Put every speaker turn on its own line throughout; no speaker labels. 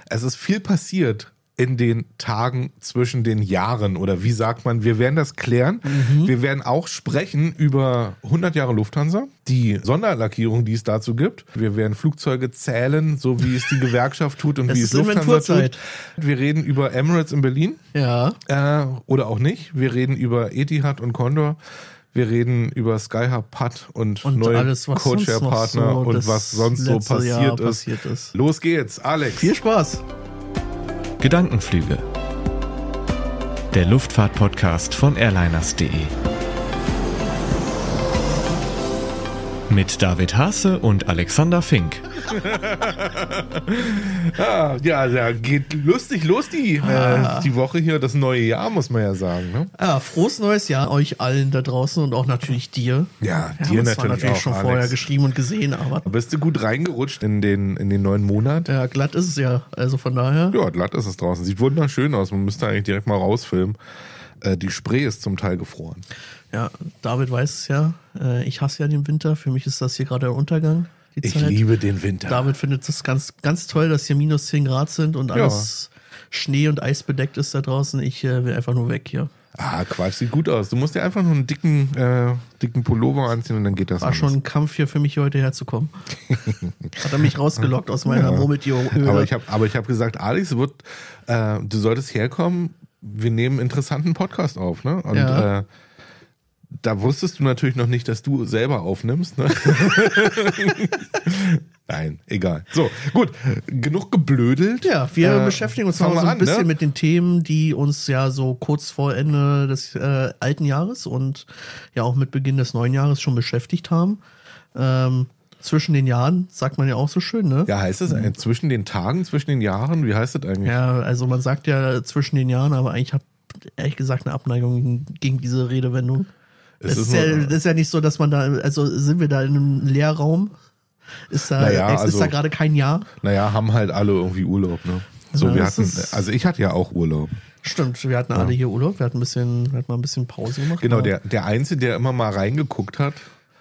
Es ist viel passiert in den Tagen zwischen den Jahren, oder wie sagt man, wir werden das klären. Wir werden auch sprechen über 100 Jahre Lufthansa, die Sonderlackierung, die es dazu gibt. Wir werden Flugzeuge zählen, so wie es die Gewerkschaft tut und wie es Lufthansa tut. Wir reden über Emirates in Berlin.
Ja.
Oder auch nicht. Wir reden über Etihad und Condor. Wir reden über Skyhub, PAT und neue Codeshare-Partner und was sonst so passiert ist. Los geht's, Alex.
Viel Spaß.
Gedankenflüge. Der Luftfahrt-Podcast von Airliners.de. Mit David Haase und Alexander Fink.
Ja, geht lustig los die Woche hier, das neue Jahr, muss man ja sagen. Ne?
Ja, frohes neues Jahr euch allen da draußen und auch natürlich dir.
Ja, dir
das
natürlich
war natürlich
auch,
schon
Alex.
vorher geschrieben und gesehen, aber...
Bist du gut reingerutscht in den neuen Monat?
Ja, glatt ist es ja, also von daher...
Ja, glatt ist es draußen. Sieht wunderschön aus, man müsste eigentlich direkt mal rausfilmen. Die Spree ist zum Teil gefroren.
Ja, David weiß es ja, ich hasse ja den Winter, für mich ist das hier gerade der Untergang.
Ich liebe den Winter.
David findet es ganz, ganz toll, dass hier minus 10 Grad sind und alles Schnee und Eis bedeckt ist da draußen. Ich will einfach nur weg hier.
Ah, Quatsch, sieht gut aus. Du musst dir einfach nur einen dicken Pullover anziehen und dann geht das.
War schon ein Kampf hier für mich, heute herzukommen. Hat er mich rausgelockt aus meiner Murmeltierhöhle.
Aber ich hab gesagt, Alex, du solltest herkommen, wir nehmen einen interessanten Podcast auf, ne? Und da wusstest du natürlich noch nicht, dass du selber aufnimmst, ne? Nein, egal. So, gut, genug geblödelt.
Ja, wir beschäftigen uns noch so ein bisschen mit den Themen, die uns ja so kurz vor Ende des alten Jahres und ja auch mit Beginn des neuen Jahres schon beschäftigt haben. Zwischen den Jahren, sagt man ja auch so schön, ne?
Ja, heißt es eigentlich zwischen den Tagen, zwischen den Jahren? Wie heißt das eigentlich?
Ja, also man sagt ja zwischen den Jahren, aber eigentlich habe ehrlich gesagt eine Abneigung gegen diese Redewendung. Das ist ja nicht so, dass man da, also sind wir da in einem Leerraum? Ist da gerade kein Jahr?
Naja, haben halt alle irgendwie Urlaub, ne? So,
Ja,
ich hatte ja auch Urlaub.
Stimmt, wir hatten alle hier Urlaub, wir hatten mal ein bisschen Pause gemacht.
Genau, der Einzige, der immer mal reingeguckt hat,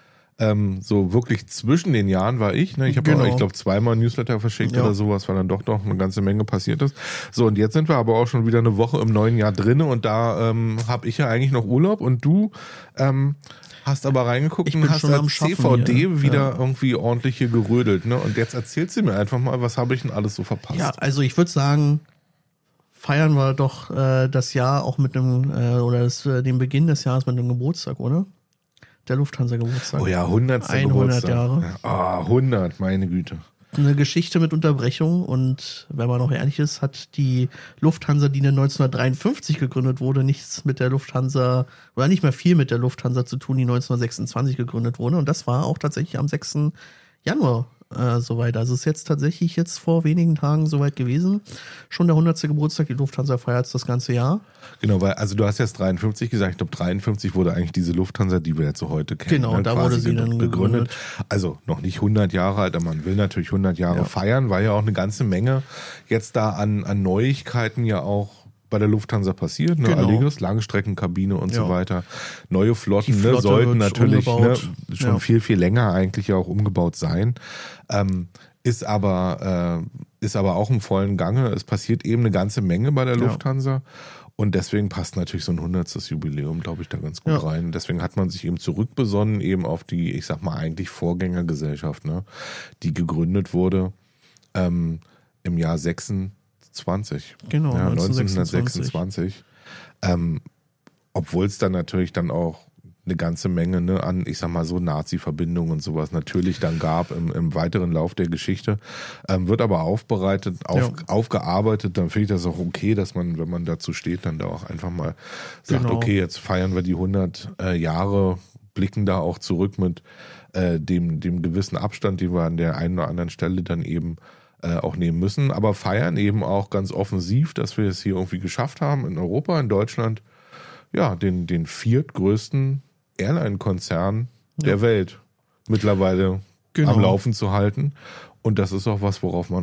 so wirklich zwischen den Jahren war ich. Ne? Ich habe auch, ich glaube, zweimal Newsletter verschickt oder sowas, weil dann doch noch eine ganze Menge passiert ist. So, und jetzt sind wir aber auch schon wieder eine Woche im neuen Jahr drin und da habe ich ja eigentlich noch Urlaub und du hast aber reingeguckt und hast als CVD wieder irgendwie ordentlich hier gerödelt. Ne? Und jetzt erzählst du mir einfach mal, was habe ich denn alles so verpasst?
Ja, also ich würde sagen, feiern wir doch das Jahr auch mit einem, den Beginn des Jahres mit einem Geburtstag, oder? Der Lufthansa-Geburtstag.
Oh ja, 100.
100 Jahre.
Ja, 100, meine Güte.
Eine Geschichte mit Unterbrechung und wenn man noch ehrlich ist, hat die Lufthansa, die 1953 gegründet wurde, nichts mit der Lufthansa oder nicht mehr viel mit der Lufthansa zu tun, die 1926 gegründet wurde und das war auch tatsächlich am 6. Januar soweit. Also es ist jetzt tatsächlich vor wenigen Tagen soweit gewesen. Schon der 100. Geburtstag, die Lufthansa feiert das ganze Jahr.
Genau, weil, also du hast jetzt 53 gesagt, ich glaube 53 wurde eigentlich diese Lufthansa, die wir jetzt so heute kennen.
Genau, da wurde sie dann gegründet.
Also noch nicht 100 Jahre alt, aber man will natürlich 100 Jahre feiern, weil ja auch eine ganze Menge jetzt da an Neuigkeiten ja auch bei der Lufthansa passiert, ne?
Genau.
Allegris, Langstreckenkabine und so weiter. Neue Flotten,
Die Flotte
sollten natürlich schon
umgebaut.
viel länger eigentlich ja auch umgebaut sein. Ist aber auch im vollen Gange. Es passiert eben eine ganze Menge bei der Lufthansa. Und deswegen passt natürlich so ein 100. Jubiläum, glaube ich, da ganz gut rein. Deswegen hat man sich eben zurückbesonnen eben auf die, ich sag mal, eigentlich Vorgängergesellschaft, ne? Die gegründet wurde im Jahr 26.
Genau,
ja, 1926. Obwohl es dann natürlich dann auch eine ganze Menge an, ich sag mal so, Nazi-Verbindungen und sowas natürlich dann gab im weiteren Lauf der Geschichte. Wird aber aufbereitet, aufgearbeitet, dann finde ich das auch okay, dass man, wenn man dazu steht, dann da auch einfach mal sagt, okay, jetzt feiern wir die 100 Jahre, blicken da auch zurück mit dem gewissen Abstand, den wir an der einen oder anderen Stelle dann eben auch nehmen müssen, aber feiern eben auch ganz offensiv, dass wir es hier irgendwie geschafft haben, in Europa, in Deutschland, ja, den viertgrößten Airline-Konzern der Welt mittlerweile am Laufen zu halten. Und das ist auch was, worauf man auch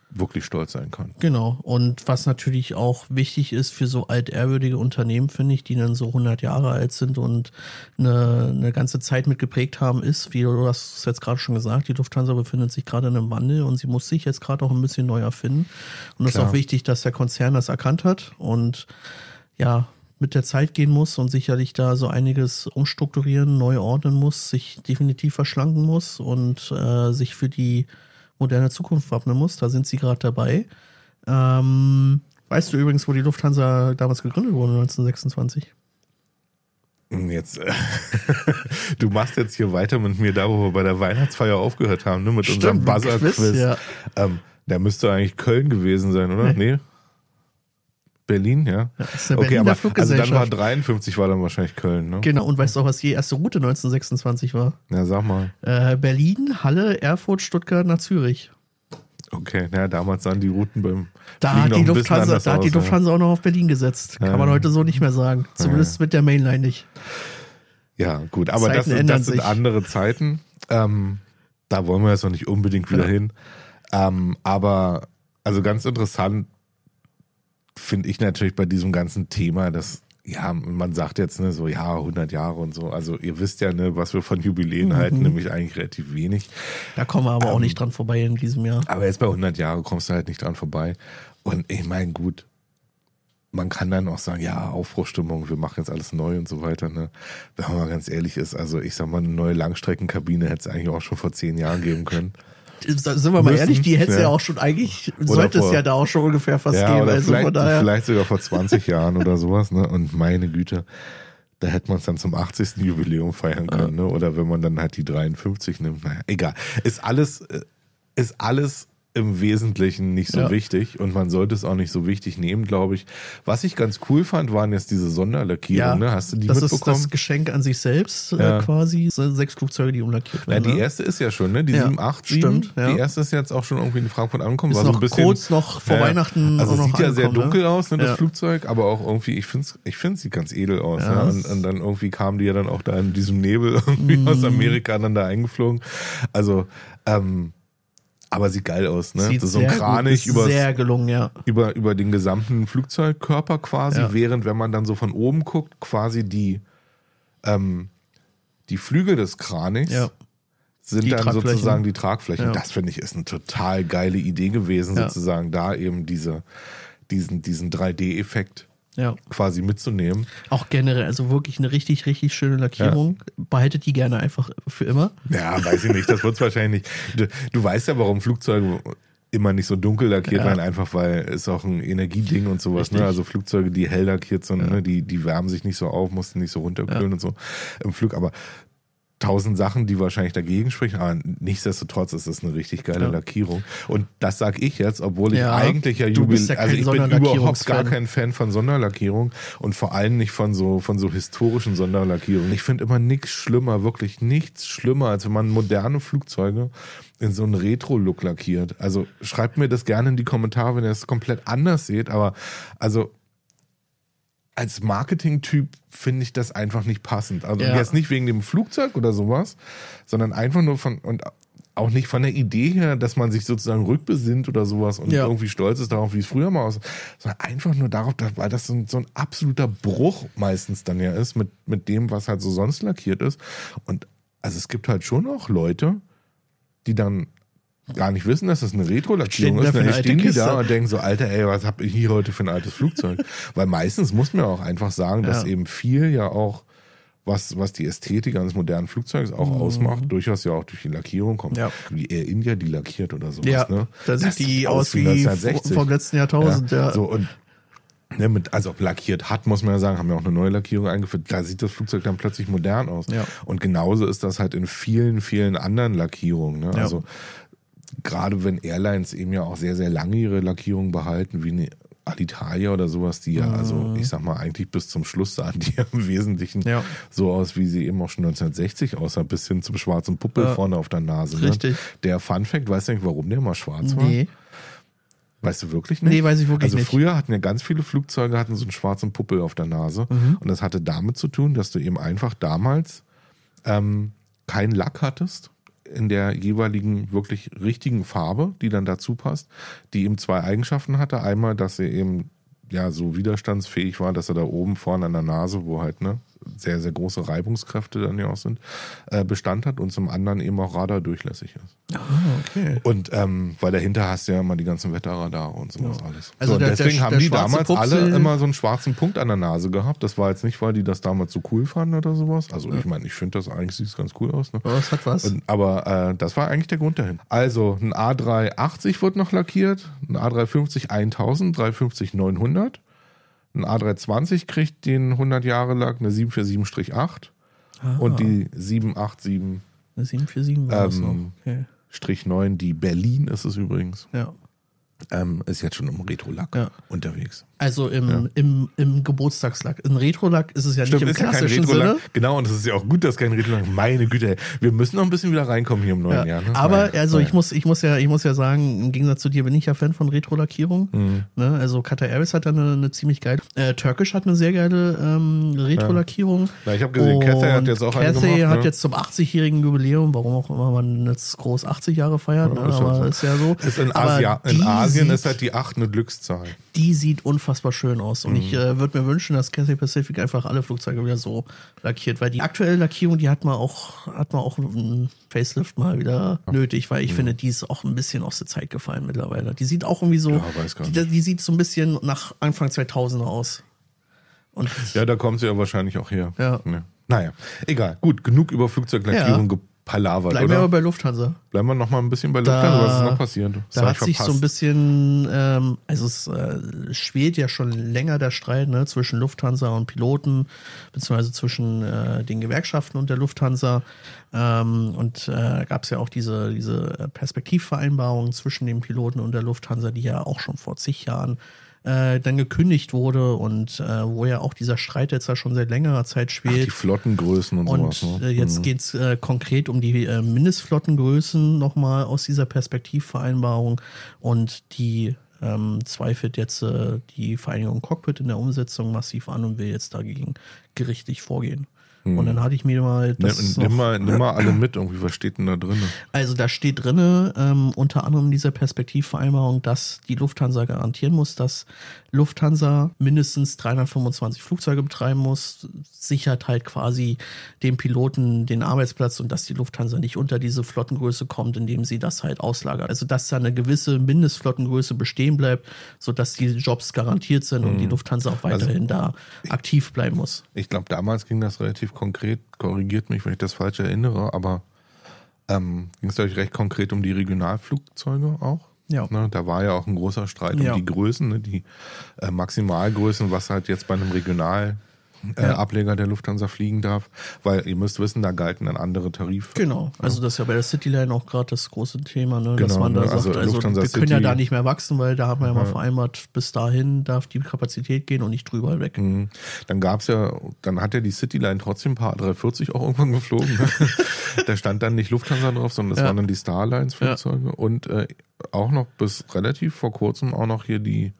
wirklich stolz sein kann.
Genau. Und was natürlich auch wichtig ist für so altehrwürdige Unternehmen, finde ich, die dann so 100 Jahre alt sind und eine ganze Zeit mit geprägt haben, ist, wie du hast es jetzt gerade schon gesagt, die Lufthansa befindet sich gerade in einem Wandel und sie muss sich jetzt gerade auch ein bisschen neu erfinden. Und es ist auch wichtig, dass der Konzern das erkannt hat und ja, mit der Zeit gehen muss und sicherlich da so einiges umstrukturieren, neu ordnen muss, sich definitiv verschlanken muss und sich für die moderne Zukunft wappnen muss. Da sind sie gerade dabei. Weißt du übrigens, wo die Lufthansa damals gegründet wurde, 1926?
Jetzt, du machst jetzt hier weiter mit mir da, wo wir bei der Weihnachtsfeier aufgehört haben, ne, mit unserem Buzzer-Quiz.
Ja.
Der müsste eigentlich Köln gewesen sein, oder? Nee. Berlin, ja.
Das ist eine
okay,
Berliner
aber also
Fluggesellschaft.
dann war 53 war dann wahrscheinlich Köln, ne?
Genau, und weißt du auch, was die erste Route 1926 war?
Ja, sag mal.
Berlin, Halle, Erfurt, Stuttgart nach Zürich.
Okay, naja, damals sahen die Routen beim
Da
Fliegen
hat
noch
die
ein bisschen
Lufthansa,
anders
da hat die
aus,
Lufthansa auch noch auf Berlin gesetzt. Kann man heute so nicht mehr sagen. Zumindest mit der Mainline nicht.
Ja, gut, aber das
Zeiten ändern
sind
sich.
andere Zeiten. Da wollen wir jetzt noch nicht unbedingt wieder hin. Aber also ganz interessant finde ich natürlich bei diesem ganzen Thema, dass, ja, man sagt jetzt, ne, so, ja, 100 Jahre und so. Also ihr wisst ja, ne, was wir von Jubiläen halten, nämlich eigentlich relativ wenig.
Da kommen wir aber auch nicht dran vorbei in diesem Jahr.
Aber jetzt bei 100 Jahre kommst du halt nicht dran vorbei. Und ich meine, gut, man kann dann auch sagen, ja, Aufbruchstimmung, wir machen jetzt alles neu und so weiter. Ne? Wenn man mal ganz ehrlich ist, also ich sag mal, eine neue Langstreckenkabine hätte es eigentlich auch schon vor 10 Jahren geben können.
Sind wir mal ehrlich, die hätte es ja auch schon, eigentlich sollte es ja da auch schon ungefähr fast geben.
Oder
Also von daher.
vielleicht sogar vor 20 Jahren oder sowas. Ne? Und meine Güte, da hätte man es dann zum 80. Jubiläum feiern können. Ne? Oder wenn man dann halt die 53 nimmt. Naja, egal. Ist alles im Wesentlichen nicht so wichtig und man sollte es auch nicht so wichtig nehmen, glaube ich. Was ich ganz cool fand, waren jetzt diese Sonderlackierungen. Ne? Hast du die mitbekommen?
Das ist das Geschenk an sich selbst quasi. 6 Flugzeuge, die umlackiert werden.
Ja, die erste ist ja schon, ne? Die 787.
Stimmt, ja.
Die erste ist jetzt auch schon irgendwie in Frankfurt angekommen.
Ist
war
noch
so ein bisschen
kurz noch vor Weihnachten.
Also
auch noch
sieht ja sehr dunkel aus, ne, das
Ja.
Flugzeug, aber auch irgendwie, ich finde es sieht ganz edel aus.
Ja,
ne? Und dann irgendwie kamen die ja dann auch da in diesem Nebel irgendwie aus Amerika dann da eingeflogen. Also, aber sieht geil aus, ne?
Sieht
So ein
sehr
Kranich
gut, sehr gelungen, ja.
über den gesamten Flugzeugkörper quasi,
Ja.
während, wenn man dann so von oben guckt, quasi die Flügel des Kranichs sind
Die
dann
Tragflächen.
sozusagen die Tragflächen.
Ja.
Das finde ich ist eine total geile Idee gewesen,
Ja.
sozusagen da eben diesen 3D-Effekt quasi mitzunehmen.
Auch generell, also wirklich eine richtig, richtig schöne Lackierung. Behaltet die gerne einfach für immer.
Ja, weiß ich nicht, das wird es wahrscheinlich nicht. Du weißt ja, warum Flugzeuge immer nicht so dunkel lackiert werden, einfach weil es auch ein Energieding und sowas, ne? Also Flugzeuge, die hell lackiert sind, ne? die wärmen sich nicht so auf, mussten nicht so runterkühlen und so im Flug, aber 1000 Sachen, die wahrscheinlich dagegen sprechen, aber nichtsdestotrotz ist das eine richtig geile Lackierung. Und das sage ich jetzt, obwohl ich eigentlich
du bist ja kein
also ich bin überhaupt
Sonderlackierungsfan.
gar kein Fan von Sonderlackierung und vor allem nicht von so historischen Sonderlackierungen. Ich finde immer nichts schlimmer, wirklich nichts schlimmer, als wenn man moderne Flugzeuge in so einen Retro-Look lackiert. Also schreibt mir das gerne in die Kommentare, wenn ihr es komplett anders seht, aber also als Marketing-Typ finde ich das einfach nicht passend. Also jetzt nicht wegen dem Flugzeug oder sowas, sondern einfach nur und auch nicht von der Idee her, dass man sich sozusagen rückbesinnt oder sowas und irgendwie stolz ist darauf, wie es früher mal aussah, sondern einfach nur darauf, weil das so ein absoluter Bruch meistens dann ja ist mit dem, was halt so sonst lackiert ist. Und also es gibt halt schon auch Leute, die dann gar nicht wissen, dass das eine Retro-Lackierung ist. Dann stehen die da und denken so, Alter, ey, was hab ich hier heute für ein altes Flugzeug? Weil meistens muss man auch einfach sagen, dass eben viel ja auch, was die Ästhetik eines modernen Flugzeugs auch ausmacht, durchaus ja auch durch die Lackierung kommt. Ja. Wie Air India die lackiert oder sowas.
Ja,
ne?
da sieht die aus wie
1960.
vom letzten Jahrtausend. Ja.
So, und also lackiert hat, muss man ja sagen, haben ja auch eine neue Lackierung eingeführt. Da sieht das Flugzeug dann plötzlich modern aus. Ja. Und genauso ist das halt in vielen, vielen anderen Lackierungen. Ne? Ja. Also gerade wenn Airlines eben ja auch sehr, sehr lange ihre Lackierung behalten, wie eine Alitalia oder sowas, die ja, also ich sag mal, eigentlich bis zum Schluss sahen die ja im Wesentlichen so aus, wie sie eben auch schon 1960 aussah, bis hin zum schwarzen Puppel vorne auf der Nase.
Richtig.
Ne? Der Funfact, weißt du nicht, warum der mal schwarz war?
Nee.
Weißt du wirklich nicht?
Nee, weiß ich wirklich nicht.
Also früher hatten ja ganz viele Flugzeuge so einen schwarzen Puppel auf der Nase. Und das hatte damit zu tun, dass du eben einfach damals keinen Lack hattest in der jeweiligen wirklich richtigen Farbe, die dann dazu passt, die eben 2 Eigenschaften hatte. Einmal, dass er eben ja so widerstandsfähig war, dass er da oben vorne an der Nase, wo halt sehr, sehr große Reibungskräfte dann ja auch sind, Bestand hat und zum anderen eben auch radardurchlässig ist.
Ah, okay.
Und weil dahinter hast du ja immer die ganzen Wetterradare und sowas alles.
Also
so, deswegen haben die damals
Pupsel
alle immer so einen schwarzen Punkt an der Nase gehabt. Das war jetzt nicht, weil die das damals so cool fanden oder sowas. Also ich meine, ich finde das eigentlich, sieht ganz cool aus. Ne?
Ja, das hat was.
Aber das war eigentlich der Grund dahin. Also ein A380 wird noch lackiert, ein A350 1000, 350 900. Ein A320 kriegt den 100 Jahre Lack, eine 747-8 und die 787
eine 747 war das noch. Okay.
Strich 9, die Berlin ist es übrigens.
Ja.
Ist jetzt schon im Retro-Lack unterwegs.
Also im Geburtstagslack. Ein Retro-Lack ist es ja
Stimmt,
nicht im klassischen
ja
Sinne.
Genau, und es ist ja auch gut, dass kein Retro-Lack. Meine Güte, wir müssen noch ein bisschen wieder reinkommen hier im neuen Jahr. Ne?
Aber ich muss ja sagen, im Gegensatz zu dir bin ich ja Fan von Retro-Lackierung. Ne? Also Qatar Airways hat da eine ziemlich geile. Turkish hat eine sehr geile Retro-Lackierung.
Ja. Ich habe gesehen, Cathay hat jetzt auch eine gemacht.
Cathay hat jetzt zum 80-jährigen Jubiläum, warum auch immer man jetzt groß 80 Jahre feiert, ne? Aber ist ja so.
Ist in Asien ist halt die 8 eine Glückszahl.
Die sieht unfassbar schön aus. Und ich würde mir wünschen, dass Cathay Pacific einfach alle Flugzeuge wieder so lackiert, weil die aktuelle Lackierung, die hat man auch einen Facelift mal wieder nötig, weil ich finde, die ist auch ein bisschen aus der Zeit gefallen mittlerweile. Die sieht auch irgendwie so, die sieht so ein bisschen nach Anfang 2000er aus. Und
ja, da kommt sie ja wahrscheinlich auch her.
Ja.
Ne. Naja, egal. Gut, genug über Flugzeuglackierung gepalavert,
Bleiben wir aber bei Lufthansa.
Bleiben wir noch mal ein bisschen bei Lufthansa. Was ist noch passiert?
Da hat sich so ein bisschen, also es schwelt ja schon länger der Streit zwischen Lufthansa und Piloten, beziehungsweise zwischen den Gewerkschaften und der Lufthansa. Und gab es ja auch diese Perspektivvereinbarung zwischen den Piloten und der Lufthansa, die ja auch schon vor zig Jahren dann gekündigt wurde und wo ja auch dieser Streit jetzt ja schon seit längerer Zeit schwelt.
Die Flottengrößen und sowas.
Und jetzt geht es konkret um die Mindestflottengrößen nochmal aus dieser Perspektivvereinbarung und die zweifelt jetzt die Vereinigung Cockpit in der Umsetzung massiv an und will jetzt dagegen gerichtlich vorgehen. Und dann hatte ich mir mal
nimm mal alle mit, irgendwie, was steht denn da drin?
Also da steht drin, unter anderem in dieser Perspektivvereinbarung, dass die Lufthansa garantieren muss, dass Lufthansa mindestens 325 Flugzeuge betreiben muss, sichert halt quasi dem Piloten den Arbeitsplatz und dass die Lufthansa nicht unter diese Flottengröße kommt, indem sie das halt auslagert. Also dass da eine gewisse Mindestflottengröße bestehen bleibt, sodass die Jobs garantiert sind und die Lufthansa auch weiterhin da aktiv bleiben muss.
Ich glaube, damals ging das relativ konkret, korrigiert mich, wenn ich das falsch erinnere, aber ging es, glaube ich, recht konkret um die Regionalflugzeuge auch.
Ja.
Ne, da war ja auch ein großer Streit um die Größen, ne, die Maximalgrößen, was halt jetzt bei einem Ableger der Lufthansa fliegen darf, weil ihr müsst wissen, da galten dann andere Tarife.
Genau, also das ist ja bei der Cityline auch gerade das große Thema, ne?
Genau,
dass man da
also
sagt,
Lufthansa
wir können
City,
ja da nicht mehr wachsen, weil da haben wir ja mal vereinbart, bis dahin darf die Kapazität gehen und nicht drüber weg.
Dann dann hat ja die Cityline trotzdem ein paar A340 auch irgendwann geflogen. Ne? Da stand dann nicht Lufthansa drauf, sondern das waren dann die Starlines Flugzeuge und auch noch bis relativ vor kurzem auch noch hier die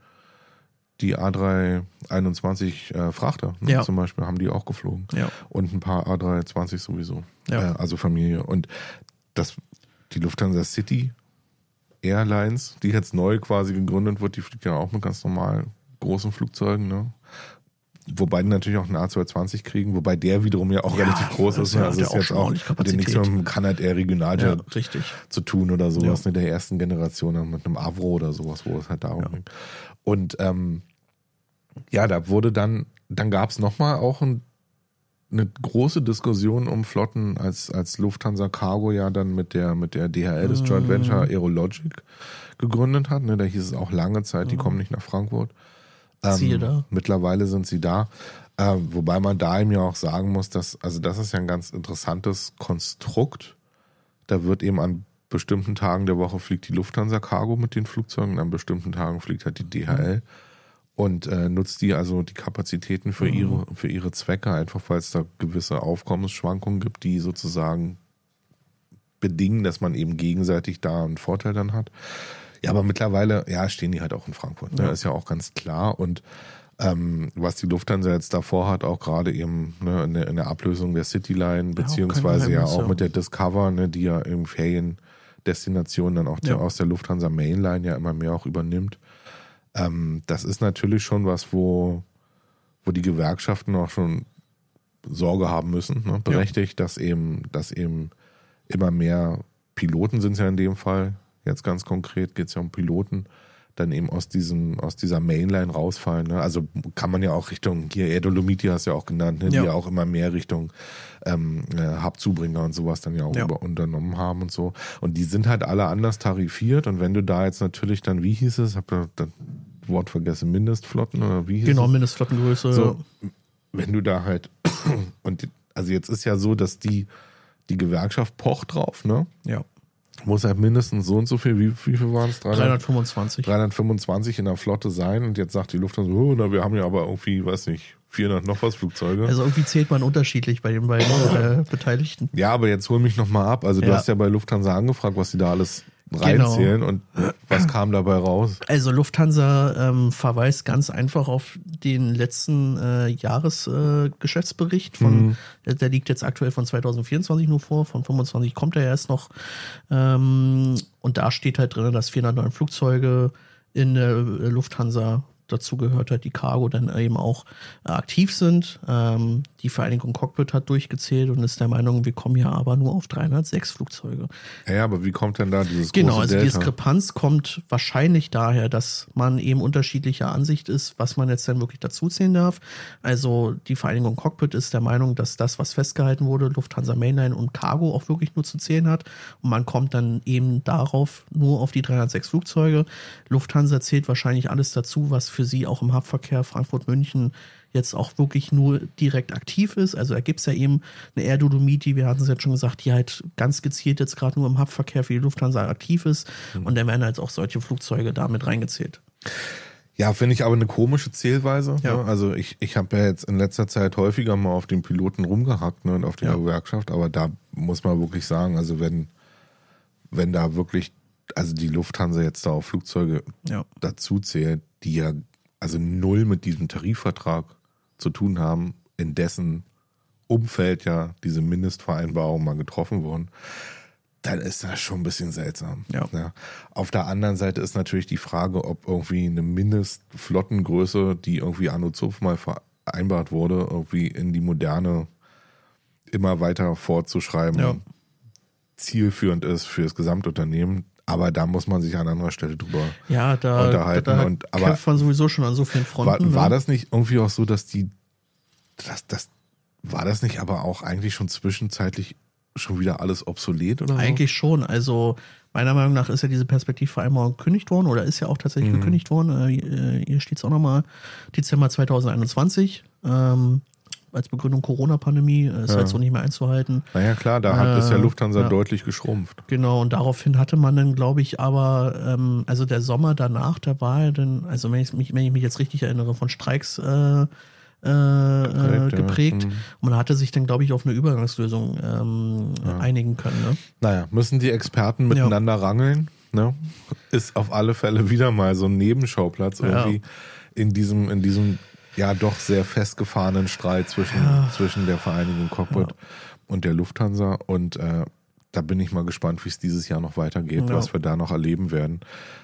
A321 Frachter zum Beispiel, haben die auch geflogen. Ja. Und ein paar A320 sowieso. Ja. Also Familie. Und die Lufthansa City Airlines, die jetzt neu quasi gegründet wird, die fliegt ja auch mit ganz normalen großen Flugzeugen. Ne? Wobei die natürlich auch einen A220 kriegen, wobei der wiederum ja auch relativ groß ist. Also ist jetzt auch nichts mit einem Canadair Regionaljet zu tun oder sowas, in der ersten Generation mit einem Avro oder sowas, wo es halt darum ging. Und da wurde dann gab es nochmal auch eine große Diskussion um Flotten, als Lufthansa Cargo ja dann mit der DHL, das Joint Venture Aerologic, gegründet hat. Ne, da hieß es auch lange Zeit, die kommen nicht nach Frankfurt.
Siehe da.
Mittlerweile sind sie da. Wobei man da eben ja auch sagen muss, das ist ja ein ganz interessantes Konstrukt. Da wird eben an bestimmten Tagen der Woche fliegt die Lufthansa Cargo mit den Flugzeugen, an bestimmten Tagen fliegt halt die DHL und nutzt die Kapazitäten für ihre Zwecke, einfach weil es da gewisse Aufkommensschwankungen gibt, die sozusagen bedingen, dass man eben gegenseitig da einen Vorteil dann hat. Ja, aber mittlerweile, stehen die halt auch in Frankfurt. Ne? Ist ja auch ganz klar. Und Was die Lufthansa jetzt davor hat, auch gerade eben ne, in der Ablösung der Cityline, beziehungsweise ja auch mit der Discover, ne, die ja eben Feriendestinationen dann auch aus der Lufthansa Mainline ja immer mehr auch übernimmt. Das ist natürlich schon was, wo die Gewerkschaften auch schon Sorge haben müssen, ne? Berechtigt, dass eben immer mehr Piloten sind es ja in dem Fall, jetzt ganz konkret geht es ja um Piloten, dann eben aus dieser Mainline rausfallen. Ne? Also kann man ja auch Richtung, hier Dolomiti hast du ja auch genannt, ne? Die ja auch immer mehr Richtung Hubzubringer und sowas dann ja auch unternommen haben und so. Und die sind halt alle anders tarifiert und wenn du da jetzt natürlich dann, wie hieß es, hab da das Wort vergessen, Mindestflotten oder wie hieß es?
Genau, Mindestflottengröße.
So, wenn du da halt, und also jetzt ist ja so, dass die Gewerkschaft pocht drauf, ne?
Ja.
Muss halt mindestens so und so viel, wie viel waren es?
325.
325 in der Flotte sein und jetzt sagt die Lufthansa, oh, na, wir haben ja aber irgendwie, weiß nicht, 400 noch was Flugzeuge.
Also irgendwie zählt man unterschiedlich bei den beiden Beteiligten.
Ja, aber jetzt hol mich nochmal ab. Also du hast ja bei Lufthansa angefragt, was sie da alles reinzählen und was kam dabei raus?
Also Lufthansa verweist ganz einfach auf den letzten Jahresgeschäftsbericht der liegt jetzt aktuell von 2024 nur vor, von 25 kommt er erst noch und da steht halt drin, dass 409 Flugzeuge in der Lufthansa, dazu gehört halt die Cargo, dann eben auch aktiv sind. Die Vereinigung Cockpit hat durchgezählt und ist der Meinung, wir kommen ja aber nur auf 306 Flugzeuge.
Ja, aber wie kommt denn da dieses große
Genau, also
Delta?
die Diskrepanz kommt wahrscheinlich daher, dass man eben unterschiedlicher Ansicht ist, was man jetzt dann wirklich dazuzählen darf. Also die Vereinigung Cockpit ist der Meinung, dass das, was festgehalten wurde, Lufthansa Mainline und Cargo auch wirklich nur zu zählen hat. Und man kommt dann eben darauf nur auf die 306 Flugzeuge. Lufthansa zählt wahrscheinlich alles dazu, was für sie auch im Hubverkehr Frankfurt-München jetzt auch wirklich nur direkt aktiv ist. Also da gibt es ja eben eine Air Dolomiti, wir hatten es jetzt schon gesagt, die halt ganz gezielt jetzt gerade nur im Hubverkehr für die Lufthansa aktiv ist. Und dann werden halt auch solche Flugzeuge damit reingezählt.
Ja, finde ich aber eine komische Zählweise.
Ja.
Ne? Also ich habe ja jetzt in letzter Zeit häufiger mal auf den Piloten rumgehackt, ne, und auf die Gewerkschaft, aber da muss man wirklich sagen, also wenn da wirklich, also die Lufthansa jetzt da auf Flugzeuge dazu zählt, die ja also null mit diesem Tarifvertrag zu tun haben, in dessen Umfeld ja diese Mindestvereinbarung mal getroffen wurden, dann ist das schon ein bisschen seltsam. Ja. Auf der anderen Seite ist natürlich die Frage, ob irgendwie eine Mindestflottengröße, die irgendwie anno Zupf mal vereinbart wurde, irgendwie in die Moderne immer weiter fortzuschreiben, zielführend ist für das Gesamtunternehmen. Aber da muss man sich an anderer Stelle drüber unterhalten.
Aber kämpft man sowieso schon an so vielen Fronten.
War das nicht irgendwie auch so, dass war das nicht aber auch eigentlich schon zwischenzeitlich schon wieder alles obsolet oder so?
Eigentlich schon. Also meiner Meinung nach ist ja diese Perspektivvereinbarung gekündigt worden oder ist ja auch tatsächlich gekündigt worden. Hier steht es auch nochmal, Dezember 2021. Als Begründung Corona-Pandemie, ist halt so nicht mehr einzuhalten.
Naja klar, da ist ja Lufthansa deutlich geschrumpft.
Genau, und daraufhin hatte man dann, glaube ich, aber, also der Sommer danach, der war ja dann, also wenn ich mich jetzt richtig erinnere, von Streiks geprägt. Und man hatte sich dann, glaube ich, auf eine Übergangslösung einigen können. Ne?
Naja, müssen die Experten miteinander rangeln? Ne? Ist auf alle Fälle wieder mal so ein Nebenschauplatz irgendwie in diesem ja doch sehr festgefahrenen Streit zwischen der Vereinigung Cockpit und der Lufthansa. Und da bin ich mal gespannt, wie es dieses Jahr noch weitergeht, was wir da noch erleben werden.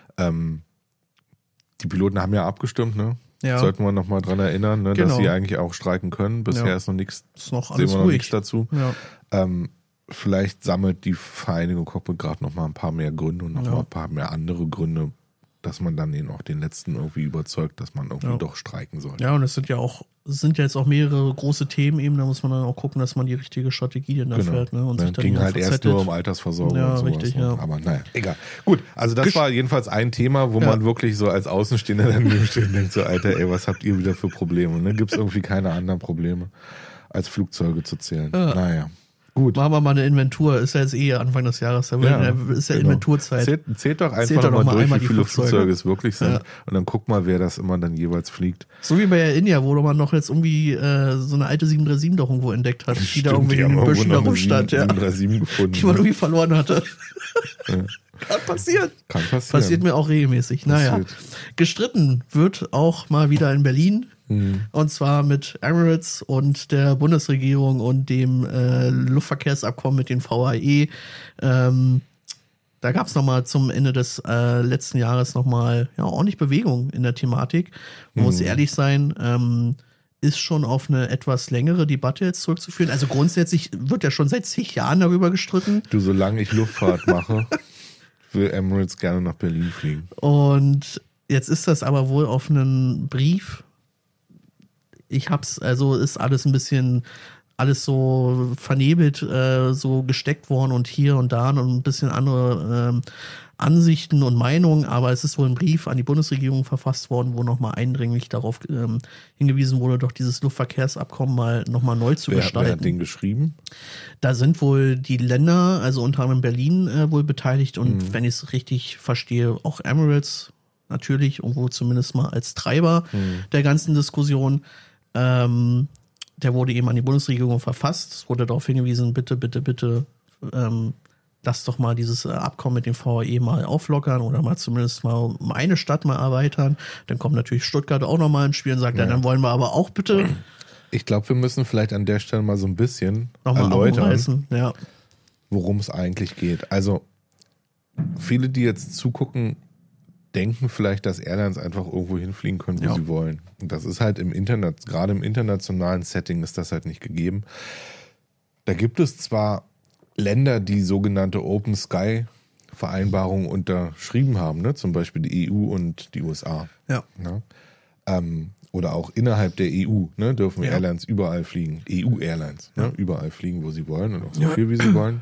Die Piloten haben ja abgestimmt, ne? Ja. Sollten wir noch mal dran erinnern, ne, dass sie eigentlich auch streiken können. Bisher ist noch nichts, sehen wir noch nichts dazu. Ja. Vielleicht sammelt die Vereinigung Cockpit gerade noch mal ein paar mehr Gründe und noch mal ein paar mehr andere Gründe, dass man dann eben auch den Letzten irgendwie überzeugt, dass man irgendwie doch streiken soll.
Ja, und es sind ja jetzt auch mehrere große Themen eben, da muss man dann auch gucken, dass man die richtige Strategie dann da fährt. Ne? Und
dann ging halt erst nur um Altersversorgung und sowas.
Richtig,
Aber naja, egal. Gut, also das war jedenfalls ein Thema, wo man wirklich so als Außenstehender daneben steht und denkt so, Alter, ey, was habt ihr wieder für Probleme? Ne? Gibt es irgendwie keine anderen Probleme, als Flugzeuge zu zählen? Ja. Naja. Gut.
Machen wir mal eine Inventur. Ist ja jetzt Anfang des Jahres. Ist ja Inventurzeit.
Zählt doch einfach noch mal durch, wie viele Flugzeuge es wirklich sind. Ja. Und dann guck mal, wer das immer dann jeweils fliegt.
So wie bei Air India, wo man noch jetzt irgendwie so eine alte 737 doch irgendwo entdeckt hat, die da irgendwie in den Büschen da rumstand. 737 gefunden. Die man irgendwie verloren hatte. Ja. Kann passieren. Passiert mir auch regelmäßig. Naja. Gestritten wird auch mal wieder in Berlin Und zwar mit Emirates und der Bundesregierung und dem Luftverkehrsabkommen mit den VAE. Da gab es nochmal zum Ende des letzten Jahres nochmal ordentlich Bewegung in der Thematik. Man muss ehrlich sein, ist schon auf eine etwas längere Debatte jetzt zurückzuführen. Also grundsätzlich wird ja schon seit zig Jahren darüber gestritten.
Du, solange ich Luftfahrt mache, will Emirates gerne nach Berlin fliegen.
Und jetzt ist das aber wohl auf einen Brief. Ist alles ein bisschen, alles so vernebelt, so gesteckt worden und hier und da und ein bisschen andere Ansichten und Meinungen, aber es ist wohl ein Brief an die Bundesregierung verfasst worden, wo nochmal eindringlich darauf hingewiesen wurde, doch dieses Luftverkehrsabkommen mal nochmal neu zu gestalten.
Wer hat den geschrieben?
Da sind wohl die Länder, also unter anderem Berlin, wohl beteiligt und wenn ich es richtig verstehe, auch Emirates natürlich, irgendwo zumindest mal als Treiber der ganzen Diskussion. Der wurde eben an die Bundesregierung verfasst. Es wurde darauf hingewiesen, bitte, lass doch mal dieses Abkommen mit dem VAE mal auflockern oder mal zumindest mal um eine Stadt mal erweitern. Dann kommt natürlich Stuttgart auch nochmal ins Spiel und sagt, dann wollen wir aber auch bitte.
Ich glaube, wir müssen vielleicht an der Stelle mal so ein bisschen erläutern, worum es eigentlich geht. Also viele, die jetzt zugucken, denken vielleicht, dass Airlines einfach irgendwo hinfliegen können, wo sie wollen. Und das ist halt im Internet, gerade im internationalen Setting ist das halt nicht gegeben. Da gibt es zwar Länder, die sogenannte Open Sky Vereinbarungen unterschrieben haben, ne? Zum Beispiel die EU und die USA.
Ja.
Oder auch innerhalb der EU, ne? Dürfen Airlines überall fliegen. EU-Airlines, ne? Überall fliegen, wo sie wollen und auch so viel, wie sie wollen.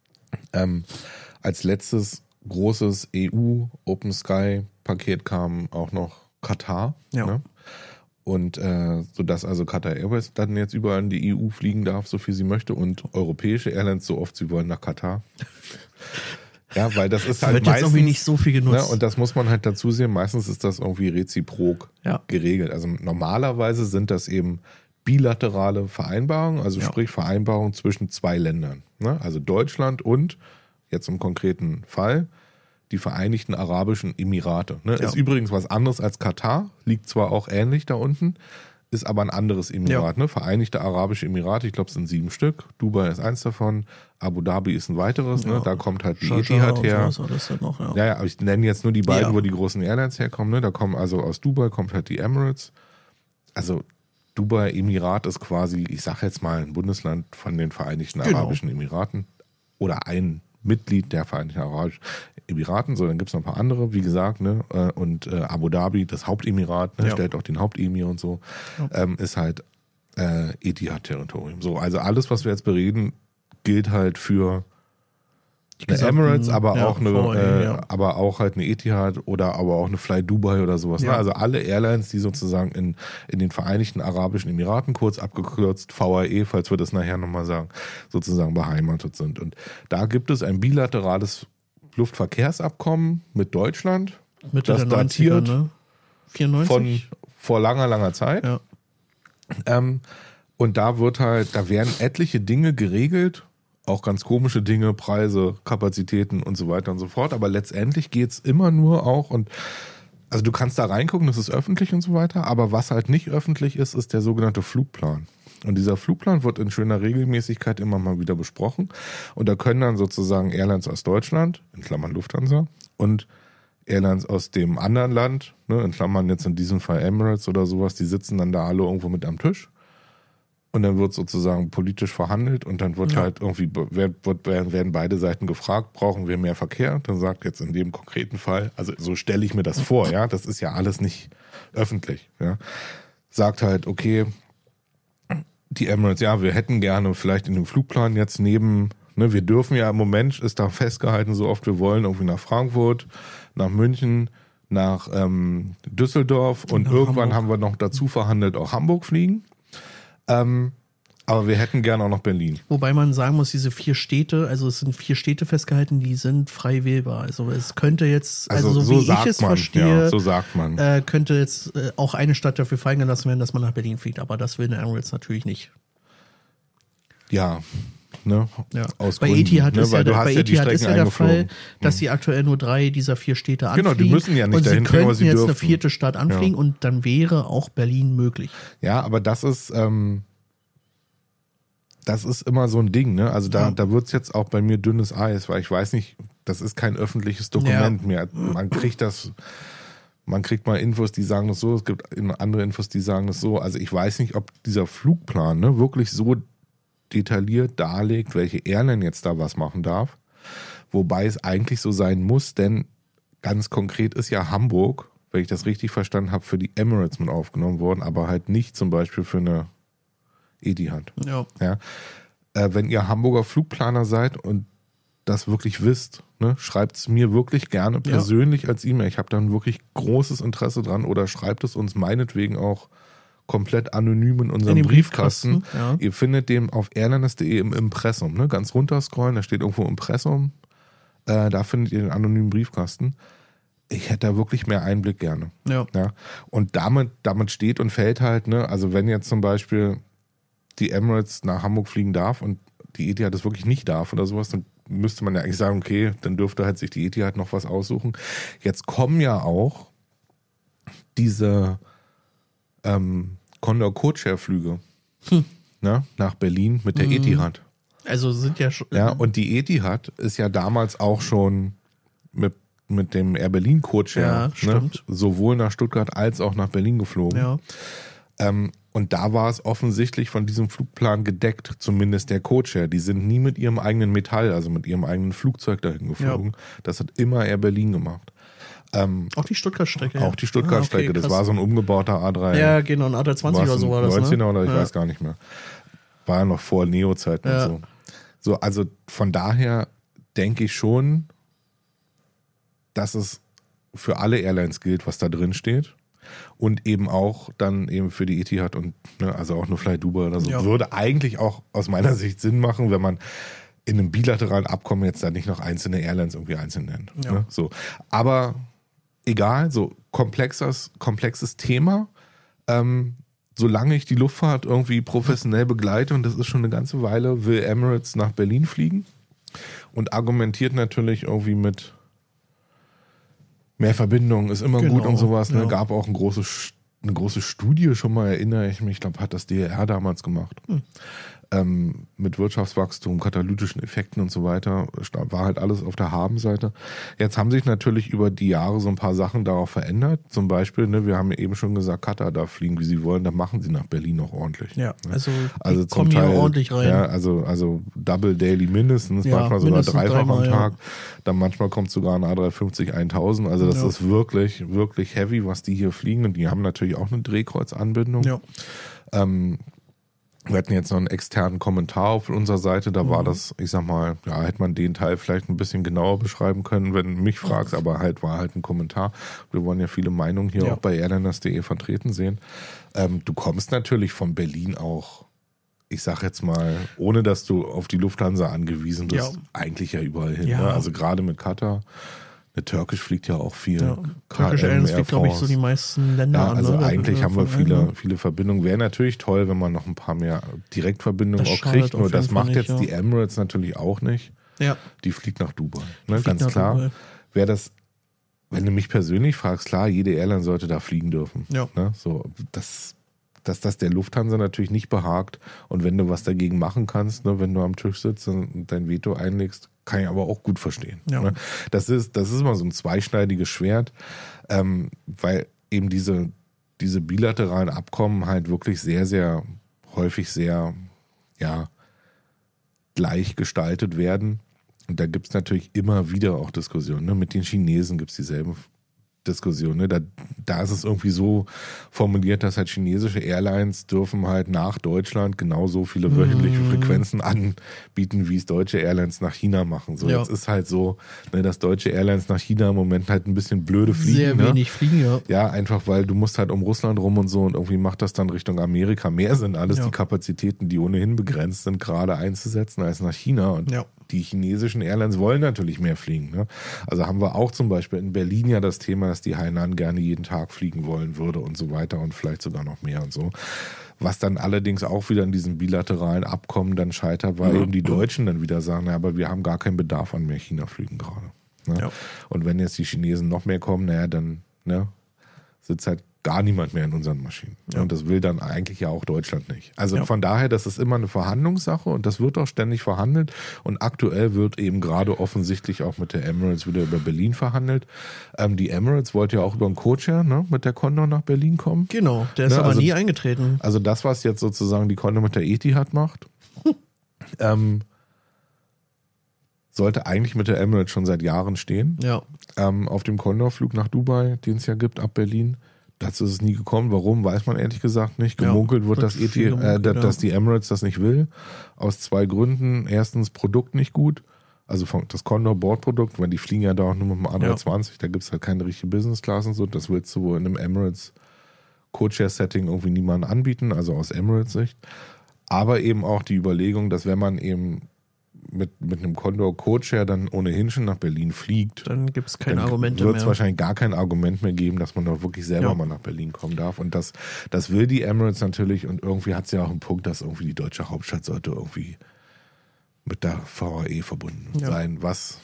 Als letztes großes EU-Open Sky-Paket kam auch noch Katar.
Ja.
Ne? Und sodass also Qatar Airways dann jetzt überall in die EU fliegen darf, so viel sie möchte, und europäische Airlines so oft sie wollen nach Katar. Ja, weil das ist halt
wird
meistens
jetzt irgendwie nicht so viel genutzt.
Ne, und das muss man halt dazu sehen, meistens ist das irgendwie reziprok geregelt. Also normalerweise sind das eben bilaterale Vereinbarungen, also sprich Vereinbarungen zwischen zwei Ländern. Ne? Also Deutschland und, jetzt im konkreten Fall, die Vereinigten Arabischen Emirate. Ne? Ist übrigens was anderes als Katar, liegt zwar auch ähnlich da unten, ist aber ein anderes Emirat. Ne? Vereinigte Arabische Emirate, ich glaube es sind 7 Stück, Dubai ist eins davon, Abu Dhabi ist ein weiteres, ne? Da kommt halt die Etihad her. Ja, aber ich nenne jetzt nur die beiden, wo die großen Airlines herkommen. Ne? Da kommen also aus Dubai kommt halt die Emirates. Also Dubai, Emirat ist quasi, ich sage jetzt mal, ein Bundesland von den Vereinigten Arabischen Emiraten oder ein Mitglied der Vereinigten Arabischen Emiraten, so, dann gibt es noch ein paar andere, wie gesagt, ne, und Abu Dhabi, das Hauptemirat, ne, stellt auch den Hauptemir und so, ist halt Etihad-Territorium. So, also alles, was wir jetzt bereden, gilt halt für eine Emirates, aber auch eine, aber auch halt eine Etihad oder aber auch eine Fly Dubai oder sowas. Ne? Also alle Airlines, die sozusagen in den Vereinigten Arabischen Emiraten, kurz abgekürzt VAE, falls wir das nachher nochmal sagen, sozusagen beheimatet sind. Und da gibt es ein bilaterales Luftverkehrsabkommen mit Deutschland,
Mitte
das
der 90er,
datiert
ne? 94?
von vor langer Zeit.
Ja.
Und da werden etliche Dinge geregelt, auch ganz komische Dinge, Preise, Kapazitäten und so weiter und so fort. Aber letztendlich geht's immer nur auch also du kannst da reingucken, das ist öffentlich und so weiter. Aber was halt nicht öffentlich ist, ist der sogenannte Flugplan. Und dieser Flugplan wird in schöner Regelmäßigkeit immer mal wieder besprochen. Und da können dann sozusagen Airlines aus Deutschland, in Klammern Lufthansa, und Airlines aus dem anderen Land, ne, in Klammern jetzt in diesem Fall Emirates oder sowas, die sitzen dann da alle irgendwo mit am Tisch. Und dann wird sozusagen politisch verhandelt und dann wird halt irgendwie, werden beide Seiten gefragt, brauchen wir mehr Verkehr? Dann sagt jetzt in dem konkreten Fall, also so stelle ich mir das vor, ja, das ist ja alles nicht öffentlich, ja. Sagt halt, okay, die Emirates, ja, wir hätten gerne vielleicht in dem Flugplan jetzt neben, ne, wir dürfen ja im Moment, ist da festgehalten, so oft wir wollen, irgendwie nach Frankfurt, nach München, nach Düsseldorf und irgendwann haben wir noch dazu verhandelt, auch Hamburg fliegen. Aber wir hätten gerne auch noch Berlin.
Wobei man sagen muss, diese 4 Städte, also es sind 4 Städte festgehalten, die sind frei wählbar. Also es könnte jetzt, also so wie ich es verstehe,
so sagt man.
Könnte jetzt auch eine Stadt dafür fallen gelassen werden, dass man nach Berlin fliegt. Aber das will eine Emirates natürlich nicht.
Ja, Ne?
Ja.
Aus
Bei
Gründen,
Etihad
ne?
ist
Weil
ja,
du hast
bei
ja die
Etihad ist
Strecken
ja der Fall,
eingeflogen.
dass sie aktuell nur 3 dieser 4 Städte anfliegen.
Genau, die müssen ja nicht
und
dahin
sie
fliegen, aber
könnten
sie
jetzt
dürfen.
eine 4. Stadt anfliegen und dann wäre auch Berlin möglich.
Ja, aber das ist immer so ein Ding, ne? Also da wird's jetzt auch bei mir dünnes Eis, weil ich weiß nicht, das ist kein öffentliches Dokument mehr. Man kriegt mal Infos, die sagen das so, es gibt andere Infos, die sagen das so. Also ich weiß nicht, ob dieser Flugplan, ne, wirklich so detailliert darlegt, welche Airline jetzt da was machen darf. Wobei es eigentlich so sein muss, denn ganz konkret ist ja Hamburg, wenn ich das richtig verstanden habe, für die Emirates mit aufgenommen worden, aber halt nicht zum Beispiel für eine Etihad.
Ja.
Ja. Wenn ihr Hamburger Flugplaner seid und das wirklich wisst, ne, schreibt es mir wirklich gerne persönlich als E-Mail. Ich habe da ein wirklich großes Interesse dran oder schreibt es uns meinetwegen auch komplett anonym in unserem Briefkasten.
Ja.
Ihr findet den auf airliners.de im Impressum. Ne? Ganz runter scrollen, da steht irgendwo Impressum. Da findet ihr den anonymen Briefkasten. Ich hätte da wirklich mehr Einblick gerne.
Ja.
Ja? Und damit steht und fällt halt, ne, also wenn jetzt zum Beispiel die Emirates nach Hamburg fliegen darf und die Etihad das wirklich nicht darf oder sowas, dann müsste man ja eigentlich sagen, okay, dann dürfte halt sich die Etihad noch was aussuchen. Jetzt kommen ja auch diese Condor Codeshare-Flüge ne, nach Berlin mit der Etihad.
Also sind ja schon.
Ja, und die Etihad ist ja damals auch schon mit dem Air Berlin Codeshare ne, sowohl nach Stuttgart als auch nach Berlin geflogen.
Ja.
Und da war es offensichtlich von diesem Flugplan gedeckt, zumindest der Codeshare. Die sind nie mit ihrem eigenen Metall, also mit ihrem eigenen Flugzeug dahin geflogen. Ja. Das hat immer Air Berlin gemacht.
Auch die Stuttgart-Strecke.
Auch die Stuttgart-Strecke. Okay, das war so ein umgebauter A3.
Ja, genau, ein A320 oder so war das.
19er
ne?
oder ich weiß gar nicht mehr. War ja noch vor Neo-Zeiten und so. So, also von daher denke ich schon, dass es für alle Airlines gilt, was da drin steht. Und eben auch dann eben für die Etihad und ne, also auch nur Fly Dubai oder so. Ja. Würde eigentlich auch aus meiner Sicht Sinn machen, wenn man in einem bilateralen Abkommen jetzt da nicht noch einzelne Airlines irgendwie einzeln nennt. Ja. Ne? So. Aber egal, so komplexes Thema. Solange ich die Luftfahrt irgendwie professionell begleite, und das ist schon eine ganze Weile, will Emirates nach Berlin fliegen und argumentiert natürlich irgendwie mit mehr Verbindung ist immer gut und sowas. Ne? Gab auch eine große Studie, schon mal erinnere ich mich, ich glaube, hat das DLR damals gemacht. Mit Wirtschaftswachstum, katalytischen Effekten und so weiter. War halt alles auf der Habenseite. Jetzt haben sich natürlich über die Jahre so ein paar Sachen darauf verändert. Zum Beispiel, ne, wir haben eben schon gesagt, Katar darf fliegen, wie sie wollen, dann machen sie nach Berlin auch ordentlich.
Ja,
also
zum kommen Teil hier ordentlich rein.
Ja, also Double Daily mindestens, manchmal sogar dreifach am Tag. Dann manchmal kommt sogar ein A350 1000. Also das ist wirklich, wirklich heavy, was die hier fliegen. Und die haben natürlich auch eine Drehkreuzanbindung. Ja. Wir hatten jetzt noch einen externen Kommentar auf unserer Seite, da war das, ich sag mal, ja, hätte man den Teil vielleicht ein bisschen genauer beschreiben können, wenn du mich fragst, aber halt war halt ein Kommentar. Wir wollen ja viele Meinungen hier auch bei airliners.de vertreten sehen. Du kommst natürlich von Berlin auch, ich sag jetzt mal, ohne dass du auf die Lufthansa angewiesen bist, eigentlich ja überall hin. Ja. Ne? Also gerade mit Katar. Turkish fliegt ja auch viel. Ja,
Turkish Airlines fliegt, glaube ich, so die meisten Länder an.
Also
ne?
eigentlich haben wir viele Verbindungen. Wäre natürlich toll, wenn man noch ein paar mehr Direktverbindungen auch kriegt. Nur das macht jetzt die Emirates natürlich auch nicht. Ja. Die fliegt nach Dubai. Ne? Ganz klar. Wäre das, wenn du mich persönlich fragst, klar, jede Airline sollte da fliegen dürfen. Ja. Ne? So, dass das der Lufthansa natürlich nicht behagt. Und wenn du was dagegen machen kannst, ne, wenn du am Tisch sitzt und dein Veto einlegst, kann ich aber auch gut verstehen. Ja. Ne? Das ist immer so ein zweischneidiges Schwert, weil eben diese bilateralen Abkommen halt wirklich sehr, sehr häufig sehr gleich gestaltet werden. Und da gibt es natürlich immer wieder auch Diskussionen. Ne? Mit den Chinesen gibt es dieselben Diskussion. Ne? Da ist es irgendwie so formuliert, dass halt chinesische Airlines dürfen halt nach Deutschland genauso viele wöchentliche Frequenzen anbieten, wie es deutsche Airlines nach China machen. So, jetzt ist halt so, ne, dass deutsche Airlines nach China im Moment halt ein bisschen blöde fliegen.
Sehr wenig fliegen, ja.
Ja, einfach weil du musst halt um Russland rum und so und irgendwie macht das dann Richtung Amerika mehr Sinn, alles die Kapazitäten, die ohnehin begrenzt sind, gerade einzusetzen als nach China. Und die chinesischen Airlines wollen natürlich mehr fliegen. Ne? Also haben wir auch zum Beispiel in Berlin ja das Thema, dass die Hainan gerne jeden Tag fliegen wollen würde und so weiter und vielleicht sogar noch mehr und so. Was dann allerdings auch wieder in diesem bilateralen Abkommen dann scheitert, weil eben die Deutschen dann wieder sagen, na, aber wir haben gar keinen Bedarf an mehr China-Flügen gerade. Ne? Ja. Und wenn jetzt die Chinesen noch mehr kommen, naja, dann sitzt halt gar niemand mehr in unseren Maschinen. Ja. Und das will dann eigentlich ja auch Deutschland nicht. Also von daher, das ist immer eine Verhandlungssache und das wird auch ständig verhandelt. Und aktuell wird eben gerade offensichtlich auch mit der Emirates wieder über Berlin verhandelt. Die Emirates wollte ja auch über einen Co-Chair mit der Condor nach Berlin kommen.
Genau, der ist aber nie eingetreten.
Also das, was jetzt sozusagen die Condor mit der Etihad macht, sollte eigentlich mit der Emirates schon seit Jahren stehen. Ja. Auf dem Condor-Flug nach Dubai, den es ja gibt, ab Berlin. Dazu ist es nie gekommen. Warum, weiß man ehrlich gesagt nicht. Gemunkelt wird, dass die Emirates das nicht will. Aus 2 Gründen. Erstens, Produkt nicht gut. Also das Condor-Bordprodukt, weil die fliegen ja da auch nur mit dem A320, da gibt es halt keine richtige Business Class und so. Das willst du wohl in einem Emirates Co-Chair-Setting irgendwie niemandem anbieten, also aus Emirates Sicht. Aber eben auch die Überlegung, dass wenn man eben mit einem Condor Co-Chair dann ohnehin schon nach Berlin fliegt,
dann gibt es keine Argumente mehr.
Wird es wahrscheinlich gar kein Argument mehr geben, dass man doch wirklich selber mal nach Berlin kommen darf. Und das will die Emirates natürlich und irgendwie hat es ja auch einen Punkt, dass irgendwie die deutsche Hauptstadt sollte irgendwie mit der VAE verbunden sein, was,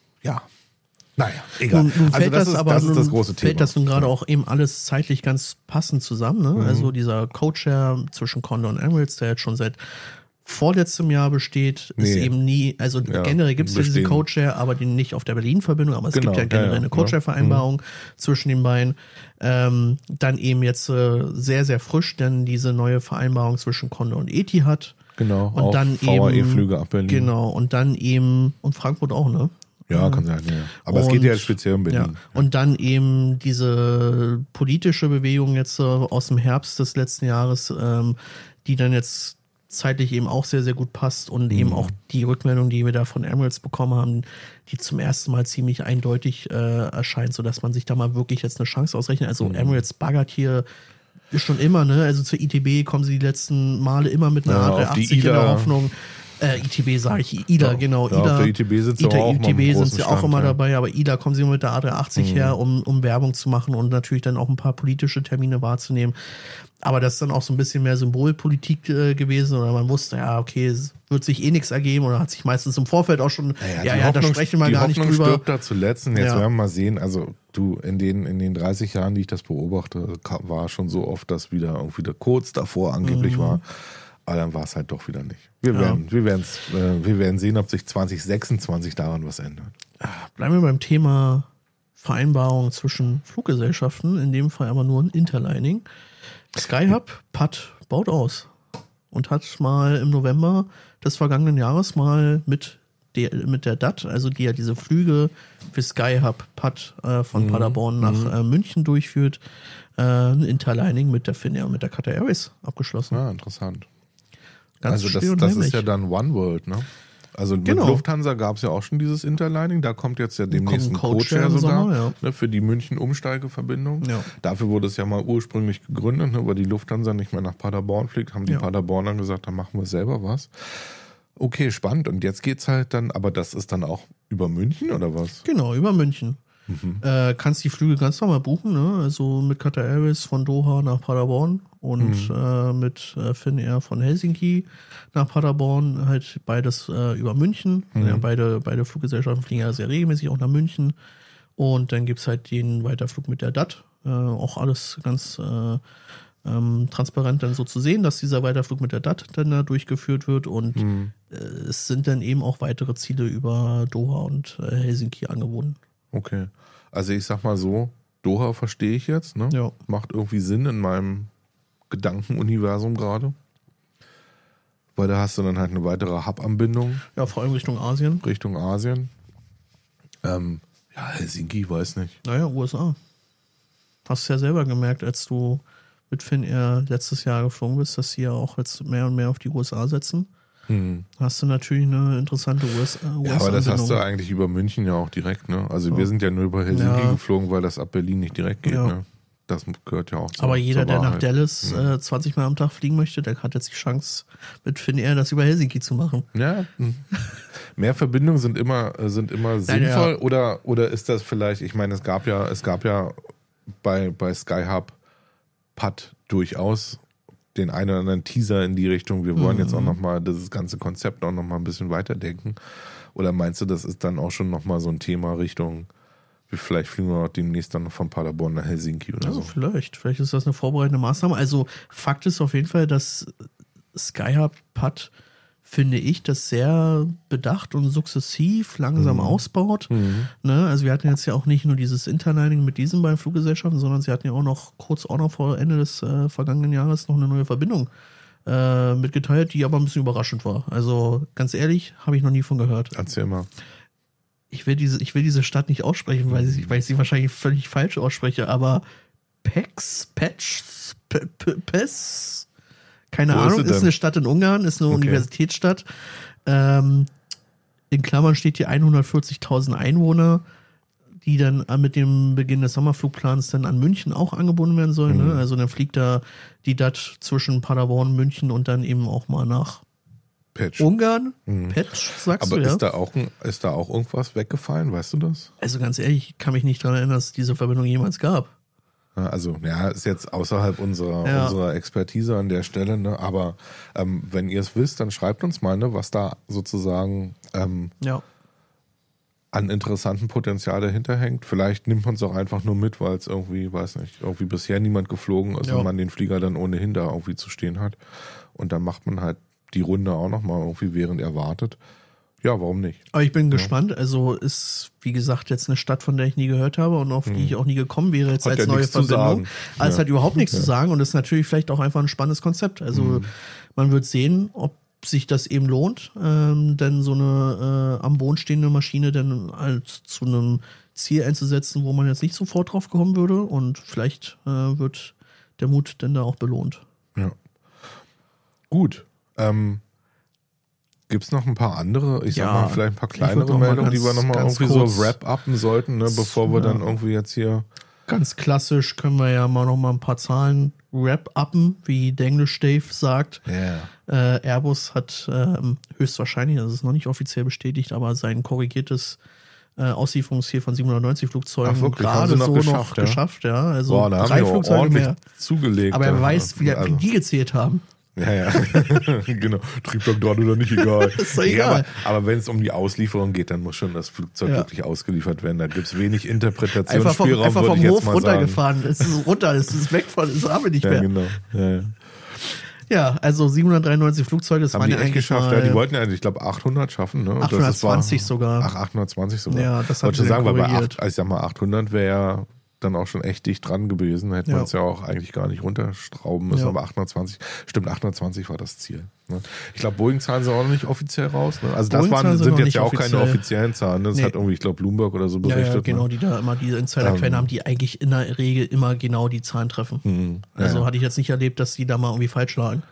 naja, egal.
Nun fällt das ist das große Thema. Fällt das nun gerade auch eben alles zeitlich ganz passend zusammen, ne? Also dieser Co-Chair zwischen Condor und Emirates, der jetzt schon seit vorletztem Jahr besteht, ist eben nie, also generell gibt es ja diese Co-Chair, aber die nicht auf der Berlin-Verbindung, aber es gibt ja generell eine Co-Chair-Vereinbarung zwischen den beiden. Dann eben jetzt sehr, sehr frisch, denn diese neue Vereinbarung zwischen Condor und Etihad.
Genau,
und
auch
dann
VAE-Flüge ab Berlin.
Genau, und dann eben, und Frankfurt auch, ne?
Ja, kann sein, ja. Aber es geht ja speziell um Berlin.
Ja. Und dann eben diese politische Bewegung jetzt aus dem Herbst des letzten Jahres, die dann jetzt zeitlich eben auch sehr, sehr gut passt und eben auch die Rückmeldung, die wir da von Emirates bekommen haben, die zum ersten Mal ziemlich eindeutig erscheint, sodass man sich da mal wirklich jetzt eine Chance ausrechnet. Also Emirates baggert hier schon immer, ne? Also zur ITB kommen sie die letzten Male immer mit einer A380 in der Hoffnung. ITB sage ich, IDA, genau.
Ja,
IDA,
auf der ITB sind sie auch
immer dabei, aber IDA kommen sie immer mit der A380 her, um Werbung zu machen und natürlich dann auch ein paar politische Termine wahrzunehmen. Aber das ist dann auch so ein bisschen mehr Symbolpolitik gewesen oder man wusste, ja, okay, es wird sich eh nichts ergeben oder hat sich meistens im Vorfeld auch schon, da sprechen wir gar nicht drüber. Die Hoffnung
stirbt da zuletzt und jetzt werden wir mal sehen, also du, in den 30 Jahren, die ich das beobachte, war schon so oft, dass wieder irgendwie kurz davor angeblich war. Aber dann war es halt doch wieder nicht. Wir werden sehen, ob sich 2026 daran was ändert.
Bleiben wir beim Thema Vereinbarung zwischen Fluggesellschaften, in dem Fall aber nur ein Interlining. Skyhub, PAT, baut aus und hat mal im November des vergangenen Jahres mal mit der DAT, also die ja diese Flüge für Skyhub, PAT von Paderborn nach München durchführt, ein Interlining mit der Finnair und mit der Qatar Airways abgeschlossen.
Ja, interessant. Ganz also das ist ja dann One World, ne? Also mit Lufthansa gab es ja auch schon dieses Interlining, da kommt jetzt ja demnächst ein Co-Chair sogar für die München-Umsteigeverbindung. Ja. Dafür wurde es ja mal ursprünglich gegründet, ne, weil die Lufthansa nicht mehr nach Paderborn fliegt, haben die Paderborner gesagt, dann machen wir selber was. Okay, spannend. Und jetzt geht's halt dann, aber das ist dann auch über München oder was?
Genau, über München. Kannst die Flüge ganz normal buchen, ne? Also mit Qatar Airways von Doha nach Paderborn und mit Finnair von Helsinki nach Paderborn, halt beides über München. Ja, beide Fluggesellschaften fliegen ja sehr regelmäßig auch nach München. Und dann gibt's halt den Weiterflug mit der DAT. Auch alles ganz transparent dann so zu sehen, dass dieser Weiterflug mit der DAT dann da durchgeführt wird. Und es sind dann eben auch weitere Ziele über Doha und Helsinki angeboten.
Okay, also ich sag mal so, Doha verstehe ich jetzt, ne? Ja. Macht irgendwie Sinn in meinem Gedankenuniversum gerade. Weil da hast du dann halt eine weitere Hub-Anbindung.
Ja, vor allem Richtung Asien.
Helsinki, weiß nicht.
Naja, USA. Hast du ja selber gemerkt, als du mit Finnair letztes Jahr geflogen bist, dass sie ja auch jetzt mehr und mehr auf die USA setzen. Hast du natürlich eine interessante US-Anbindung.
Ja, aber das hast du eigentlich über München ja auch direkt, ne? Also wir sind ja nur über Helsinki geflogen, weil das ab Berlin nicht direkt geht, ne? Das gehört ja auch
Aber jeder, der nach
Wahrheit.
Dallas 20 Mal am Tag fliegen möchte, der hat jetzt die Chance, mit Finnair das über Helsinki zu machen.
Ja, mehr Verbindungen sind immer sinnvoll oder ist das vielleicht, ich meine, es gab ja bei Skyhub Putt durchaus den einen oder anderen Teaser in die Richtung, wir wollen jetzt auch nochmal das ganze Konzept auch nochmal ein bisschen weiterdenken. Oder meinst du, das ist dann auch schon nochmal so ein Thema Richtung, vielleicht fliegen wir auch demnächst dann von Paderborn nach Helsinki oder
Also
so?
vielleicht ist das eine vorbereitende Maßnahme. Also Fakt ist auf jeden Fall, dass Skyhub Putt, finde ich, das sehr bedacht und sukzessiv langsam ausbaut. Ne? Also wir hatten jetzt ja auch nicht nur dieses Interlining mit diesen beiden Fluggesellschaften, sondern sie hatten ja auch noch kurz vor Ende des vergangenen Jahres noch eine neue Verbindung mitgeteilt, die aber ein bisschen überraschend war. Also ganz ehrlich, habe ich noch nie von gehört.
Erzähl mal.
Ich will diese Stadt nicht aussprechen, weil ich sie wahrscheinlich völlig falsch ausspreche, aber Pes, keine Ahnung, ist eine Stadt in Ungarn, ist eine Universitätsstadt. In Klammern steht hier 140.000 Einwohner, die dann mit dem Beginn des Sommerflugplans dann an München auch angebunden werden sollen. Ne? Also dann fliegt da die DAT zwischen Paderborn, München und dann eben auch mal nach
Petsch.
Ungarn. Petsch, sagst
Aber
du, ja?
ist da auch irgendwas weggefallen, weißt du das?
Also ganz ehrlich, ich kann mich nicht daran erinnern, dass es diese Verbindung jemals gab.
Also, ja, ist jetzt außerhalb unserer Expertise an der Stelle, ne? Aber wenn ihr es wisst, dann schreibt uns mal, ne, was da sozusagen an interessanten Potenzial dahinter hängt. Vielleicht nimmt man es auch einfach nur mit, weil es irgendwie, weiß nicht, irgendwie bisher niemand geflogen ist und man den Flieger dann ohnehin da irgendwie zu stehen hat. Und dann macht man halt die Runde auch nochmal irgendwie, während er wartet. Ja, warum nicht?
Aber ich bin gespannt. Also ist, wie gesagt, jetzt eine Stadt, von der ich nie gehört habe und auf die ich auch nie gekommen wäre jetzt
Hat
als
ja
neue
nichts zu
Verbindung.
sagen.
Also es hat überhaupt nichts zu sagen und ist natürlich vielleicht auch einfach ein spannendes Konzept. Also man wird sehen, ob sich das eben lohnt, denn so eine am Boden stehende Maschine dann als zu einem Ziel einzusetzen, wo man jetzt nicht sofort drauf kommen würde, und vielleicht wird der Mut dann da auch belohnt.
Ja. Gut. Gibt es noch ein paar andere, ich sag mal, vielleicht ein paar kleinere Meldungen, die wir nochmal irgendwie so wrap-uppen sollten, ne, bevor wir dann irgendwie jetzt hier...
Ganz klassisch können wir ja mal noch mal ein paar Zahlen wrap-uppen, wie der English Dave sagt.
Yeah.
Airbus hat höchstwahrscheinlich, das ist noch nicht offiziell bestätigt, aber sein korrigiertes Auslieferungsziel von 790 Flugzeugen gerade so noch geschafft. Ja. Also
da
3 Flugzeuge mehr
zugelegt.
Aber er weiß, wie die gezählt haben.
Ja. Genau. Triebwerk dran oder nicht, egal.
Ist doch egal.
Ja, aber wenn es um die Auslieferung geht, dann muss schon das Flugzeug wirklich ausgeliefert werden. Da gibt es wenig Interpretationsspielraum.
Einfach vom Hof runtergefahren. Es ist runter, es ist weg von, es haben wir nicht mehr.
Genau.
Ja, also 793 Flugzeuge, das waren ja eigentlich
geschafft. Ja, die wollten ja, ich glaube, 800 schaffen. Ne?
820 sogar.
Ach, 820 sogar.
Ja, das hat
ich sagen, weil
korrigiert.
ich sag mal, 800 wäre ja dann auch schon echt dicht dran gewesen. Da hätte man es ja auch eigentlich gar nicht runterstrauben müssen. Aber 820 war das Ziel. Ne? Ich glaube, Boeing-Zahlen sind auch noch nicht offiziell raus. Ne? Also das sind jetzt ja auch keine offiziellen Zahlen. Ne? Das hat irgendwie, ich glaube, Bloomberg oder so berichtet.
Ja, genau, die da immer diese Insiderquellen haben, die eigentlich in der Regel immer genau die Zahlen treffen. Also hatte ich jetzt nicht erlebt, dass die da mal irgendwie falsch lagen.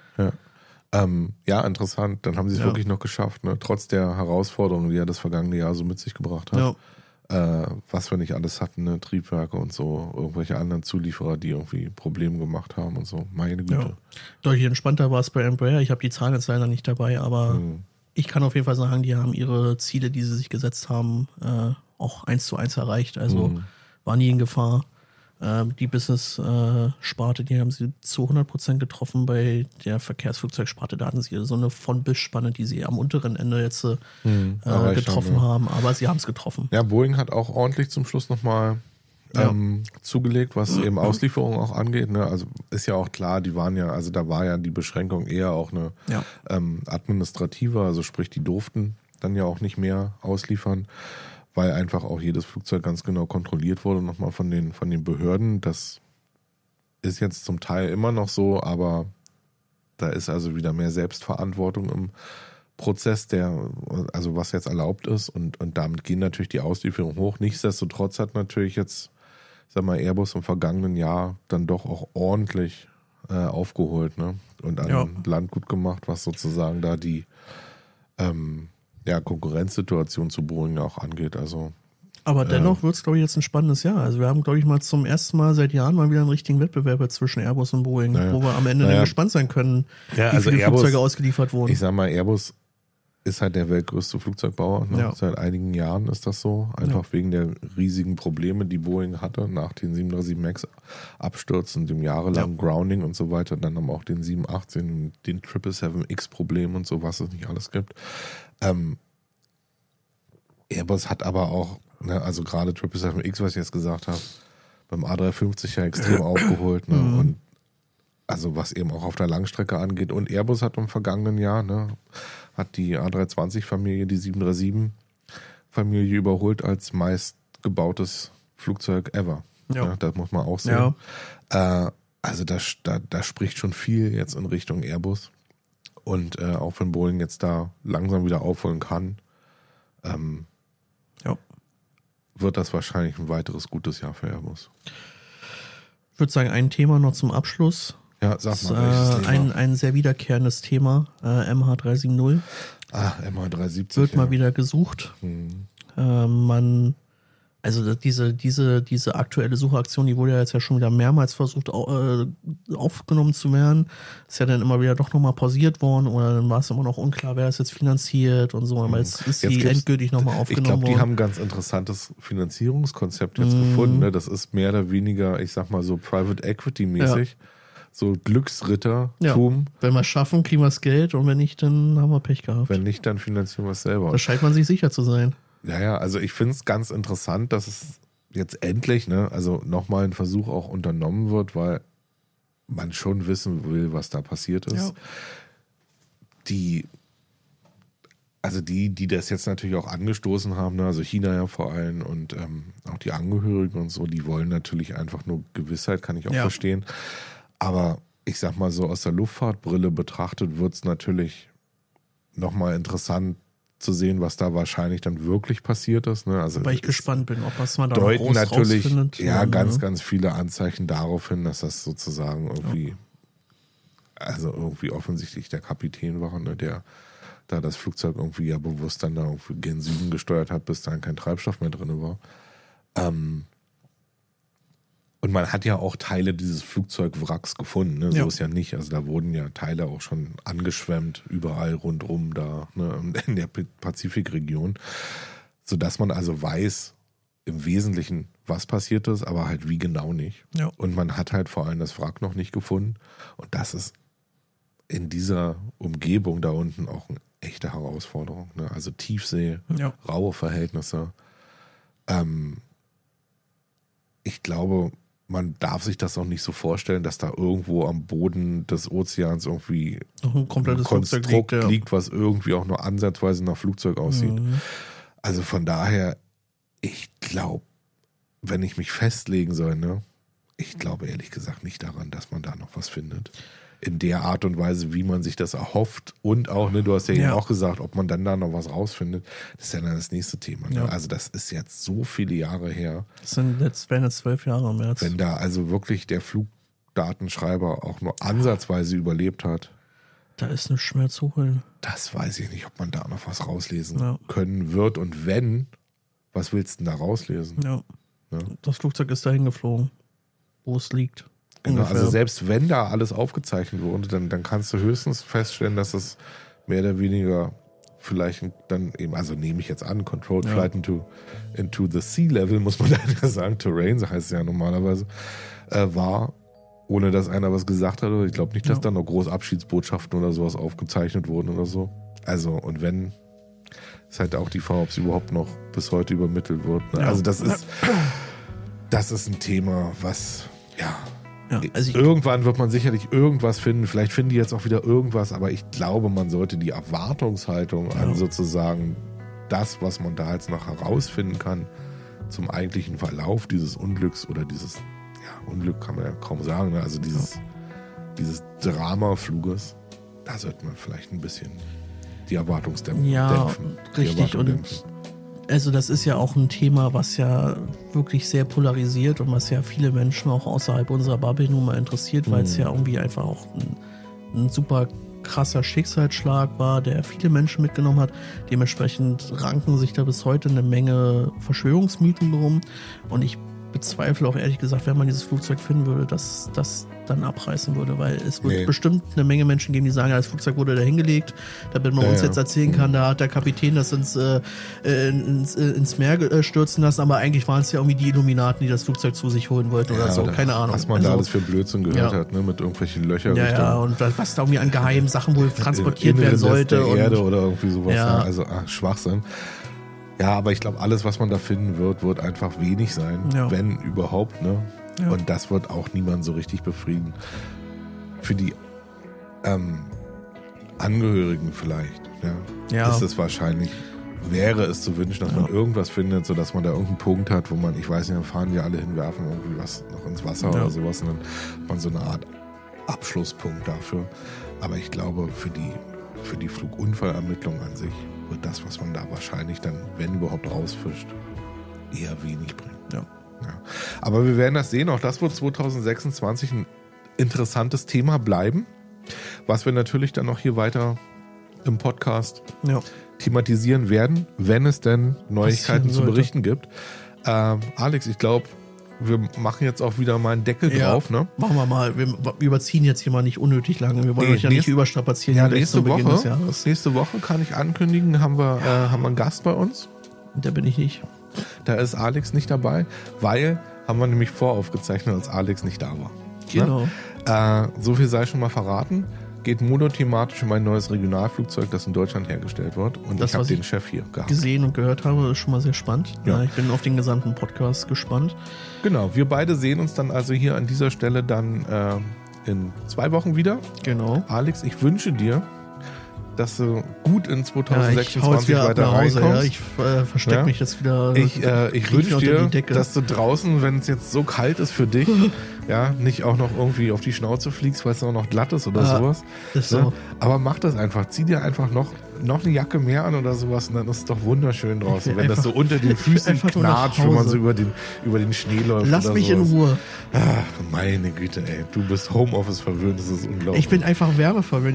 Ja, interessant. Dann haben sie es wirklich noch geschafft, ne? Trotz der Herausforderungen, die ja das vergangene Jahr so mit sich gebracht hat.
Ja.
Was wir nicht alles hatten, ne? Triebwerke und so, irgendwelche anderen Zulieferer, die irgendwie Probleme gemacht haben und so. Meine Güte.
Ja. Deutlich entspannter war es bei Embraer. Ich habe die Zahlen jetzt leider nicht dabei, aber ich kann auf jeden Fall sagen, die haben ihre Ziele, die sie sich gesetzt haben, auch 1:1 erreicht. Also war nie in Gefahr. Die Business-Sparte, die haben sie zu 100% getroffen. Bei der Verkehrsflugzeugsparte, da hatten sie so eine Von-Bis-Spanne, die sie am unteren Ende jetzt getroffen haben. Aber sie haben es getroffen.
Ja, Boeing hat auch ordentlich zum Schluss nochmal zugelegt, was eben Auslieferung auch angeht. Ne? Also ist ja auch klar, da war ja die Beschränkung eher auch eine administrative, also sprich, die durften dann ja auch nicht mehr ausliefern, weil einfach auch jedes Flugzeug ganz genau kontrolliert wurde, nochmal von den Behörden. Das ist jetzt zum Teil immer noch so, aber da ist also wieder mehr Selbstverantwortung im Prozess, also was jetzt erlaubt ist, und damit gehen natürlich die Auslieferungen hoch. Nichtsdestotrotz hat natürlich jetzt, sag mal, Airbus im vergangenen Jahr dann doch auch ordentlich aufgeholt, ne? Und an Land gut gemacht, was sozusagen da die Konkurrenzsituation zu Boeing auch angeht. Also
Aber dennoch wird es, glaube ich, jetzt ein spannendes Jahr. Also wir haben, glaube ich, mal zum ersten Mal seit Jahren mal wieder einen richtigen Wettbewerb zwischen Airbus und Boeing, wo wir am Ende dann gespannt sein können, wie viele Flugzeuge ausgeliefert wurden.
Ich sag mal, Airbus ist halt der weltgrößte Flugzeugbauer. Ne? Ja. Seit einigen Jahren ist das so. Einfach wegen der riesigen Probleme, die Boeing hatte nach den 737 MAX Abstürzen, dem jahrelangen Grounding und so weiter. Dann haben auch den 718, den 777X Problem und so, was es nicht alles gibt. Airbus hat aber auch, ne, also gerade 777X, was ich jetzt gesagt habe, beim A350 ja extrem aufgeholt. Ne? Und also was eben auch auf der Langstrecke angeht. Und Airbus hat im vergangenen Jahr, ne, hat die A320-Familie, die 737-Familie überholt als meistgebautes Flugzeug ever. Ja, das muss man auch sehen. Ja. Also da spricht schon viel jetzt in Richtung Airbus. Und auch wenn Boeing jetzt da langsam wieder aufholen kann, wird das wahrscheinlich ein weiteres gutes Jahr für Airbus.
Ich würde sagen, ein Thema noch zum Abschluss.
Ja, sag mal,
ein sehr wiederkehrendes Thema, MH370.
MH370.
Wird mal wieder gesucht. Also diese aktuelle Suchaktion, die wurde ja jetzt ja schon wieder mehrmals versucht aufgenommen zu werden. Ist ja dann immer wieder doch nochmal pausiert worden oder dann war es immer noch unklar, wer das jetzt finanziert und so. Aber jetzt ist sie endgültig nochmal aufgenommen worden.
Ich glaube, die haben ein ganz interessantes Finanzierungskonzept jetzt gefunden. Ne? Das ist mehr oder weniger, ich sag mal so Private Equity mäßig. Ja. So Glücksrittertum.
Ja. Wenn wir es schaffen, kriegen wir das Geld und wenn nicht, dann haben wir Pech gehabt.
Wenn nicht, dann finanzieren wir es selber.
Da scheint man sich sicher zu sein.
Ja, also ich finde es ganz interessant, dass es jetzt endlich, ne, also nochmal ein Versuch auch unternommen wird, weil man schon wissen will, was da passiert ist. Ja. Die das jetzt natürlich auch angestoßen haben, ne, also China ja vor allem und auch die Angehörigen und so, die wollen natürlich einfach nur Gewissheit, kann ich auch verstehen. Aber ich sag mal so, aus der Luftfahrtbrille betrachtet wird es natürlich nochmal interessant zu sehen, was da wahrscheinlich dann wirklich passiert ist. Ne? Also
weil ich gespannt bin, ob was man da
deuten
groß
natürlich
rausfindet.
Ganz viele Anzeichen darauf hin, dass das sozusagen irgendwie offensichtlich der Kapitän war, ne, der da das Flugzeug irgendwie ja bewusst dann da irgendwie gen Süden gesteuert hat, bis dann kein Treibstoff mehr drin war. Und man hat ja auch Teile dieses Flugzeugwracks gefunden, ne? So ist ja nicht. Also da wurden ja Teile auch schon angeschwemmt, überall rundrum da, ne, in der Pazifikregion. Sodass man also weiß, im Wesentlichen, was passiert ist, aber halt wie genau nicht. Ja. Und man hat halt vor allem das Wrack noch nicht gefunden. Und das ist in dieser Umgebung da unten auch eine echte Herausforderung. Ne? Also Tiefsee, raue Verhältnisse. Ich glaube, man darf sich das auch nicht so vorstellen, dass da irgendwo am Boden des Ozeans irgendwie
ein komplettes
Konstrukt liegt, was irgendwie auch nur ansatzweise nach Flugzeug aussieht. Also von daher, ich glaube, wenn ich mich festlegen soll, ne, ich glaube ehrlich gesagt nicht daran, dass man da noch was findet. In der Art und Weise, wie man sich das erhofft. Und auch, ne, du hast ja eben auch gesagt, ob man dann da noch was rausfindet, das ist ja dann das nächste Thema. Ne? Ja. Also das ist jetzt so viele Jahre her.
Werden jetzt 12 Jahre im März.
Wenn da also wirklich der Flugdatenschreiber auch nur ansatzweise überlebt hat.
Da ist nichts mehr zu holen.
Das weiß ich nicht, ob man da noch was rauslesen können wird. Und wenn, was willst du denn da rauslesen?
Ja. Das Flugzeug ist dahin geflogen, wo es liegt.
Genau, also selbst wenn da alles aufgezeichnet wurde, dann kannst du höchstens feststellen, dass es mehr oder weniger vielleicht dann eben, also nehme ich jetzt an, Controlled Flight into the Sea Level, muss man dann ja sagen, Terrain, so heißt es ja normalerweise, war, ohne dass einer was gesagt hat. Ich glaube nicht, dass da noch groß Abschiedsbotschaften oder sowas aufgezeichnet wurden oder so. Also, und wenn, ist halt auch die Frage, ob es überhaupt noch bis heute übermittelt wird. Ne? Also das ist ein Thema, was, also irgendwann wird man sicherlich irgendwas finden. Vielleicht finden die jetzt auch wieder irgendwas, aber ich glaube, man sollte die Erwartungshaltung an sozusagen das, was man da jetzt noch herausfinden kann, zum eigentlichen Verlauf dieses Unglücks oder dieses, Unglück kann man ja kaum sagen, ne? Also dieses Dramafluges, da sollte man vielleicht ein bisschen die Erwartungsdämpfen dämpfen.
Richtig. Und also das ist ja auch ein Thema, was ja wirklich sehr polarisiert und was ja viele Menschen auch außerhalb unserer Bubble nun mal interessiert, weil es ja irgendwie einfach auch ein super krasser Schicksalsschlag war, der viele Menschen mitgenommen hat. Dementsprechend ranken sich da bis heute eine Menge Verschwörungsmythen drum. Und ich bezweifle auch ehrlich gesagt, wenn man dieses Flugzeug finden würde, dass das dann abreißen würde, weil es wird bestimmt eine Menge Menschen geben, die sagen, ja, das Flugzeug wurde da hingelegt, damit man uns jetzt erzählen kann, da hat der Kapitän das ins Meer stürzen lassen, aber eigentlich waren es ja irgendwie die Illuminaten, die das Flugzeug zu sich holen wollten oder so, keine Ahnung.
Was man da alles für Blödsinn gehört hat, ne, mit irgendwelchen Löchern.
Ja, und was da irgendwie an geheimen Sachen wohl transportiert werden sollte.
Der Erde oder irgendwie sowas, also Schwachsinn. Ja, aber ich glaube, alles, was man da finden wird einfach wenig sein, wenn überhaupt, ne? Ja. Und das wird auch niemand so richtig befrieden. Für die Angehörigen vielleicht, ist es wahrscheinlich, wäre es zu wünschen, dass man irgendwas findet, sodass man da irgendeinen Punkt hat, wo man, ich weiß nicht, dann fahren die alle hinwerfen, irgendwie was noch ins Wasser oder sowas und dann hat man so eine Art Abschlusspunkt dafür. Aber ich glaube, für die Flugunfallermittlung an sich wird das, was man da wahrscheinlich dann, wenn überhaupt, rausfischt, eher wenig bringen. Ja. Aber wir werden das sehen. Auch das wird 2026 ein interessantes Thema bleiben, was wir natürlich dann noch hier weiter im Podcast thematisieren werden, wenn es denn Neuigkeiten zu berichten gibt. Alex, ich glaube, wir machen jetzt auch wieder mal einen Deckel drauf. Ne?
Machen wir mal. Wir überziehen jetzt hier mal nicht unnötig lange. Wir wollen euch ja nicht überstrapazieren.
Ja, nächste Woche kann ich ankündigen, haben wir einen Gast bei uns.
Da bin ich nicht.
Da ist Alex nicht dabei, weil haben wir nämlich voraufgezeichnet, als Alex nicht da war.
Genau.
Ne? So viel sei schon mal verraten. Geht monothematisch um ein neues Regionalflugzeug, das in Deutschland hergestellt wird. Und ich habe den Chef hier gehabt.
Gesehen und gehört habe, ist schon mal sehr spannend. Ja. Ich bin auf den gesamten Podcast gespannt.
Genau, wir beide sehen uns dann also hier an dieser Stelle dann in 2 Wochen wieder.
Genau.
Alex, ich wünsche dir, dass du gut in 2026 weiter reinkommst.
Ja, ich verstecke mich jetzt wieder.
Ich wünsche dir, dass du draußen, wenn es jetzt so kalt ist für dich, nicht auch noch irgendwie auf die Schnauze fliegst, weil es auch noch glatt ist oder sowas.
Ist so.
Aber mach das einfach. Zieh dir einfach noch eine Jacke mehr an oder sowas und dann ist es doch wunderschön draußen, wenn das so unter den Füßen knatscht, wenn man so über den Schnee läuft.
Lass mich in Ruhe.
Meine Güte, ey. Du bist Homeoffice verwöhnt, das ist unglaublich.
Ich bin einfach Wärme verwöhnt.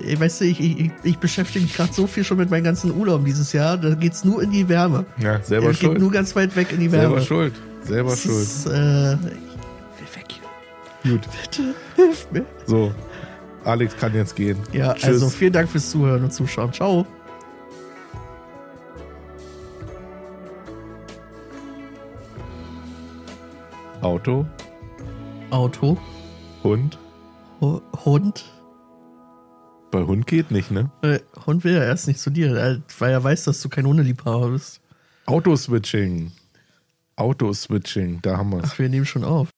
Ich beschäftige mich gerade so viel schon mit meinen ganzen Urlauben dieses Jahr, da geht's nur in die Wärme.
Ja, selber schuld.
Geht nur ganz weit weg in die Wärme.
Selber schuld.
Ich will weg hier.
Gut.
Bitte, hilf mir.
So, Alex kann jetzt gehen.
Ja, tschüss. Also vielen Dank fürs Zuhören und Zuschauen. Ciao.
Auto. Hund.
Hund.
Bei Hund geht nicht, ne?
Hund will ja erst nicht zu dir, weil er weiß, dass du kein Hundeliebhaber bist.
Autoswitching, da haben wir es.
Ach, wir nehmen schon auf.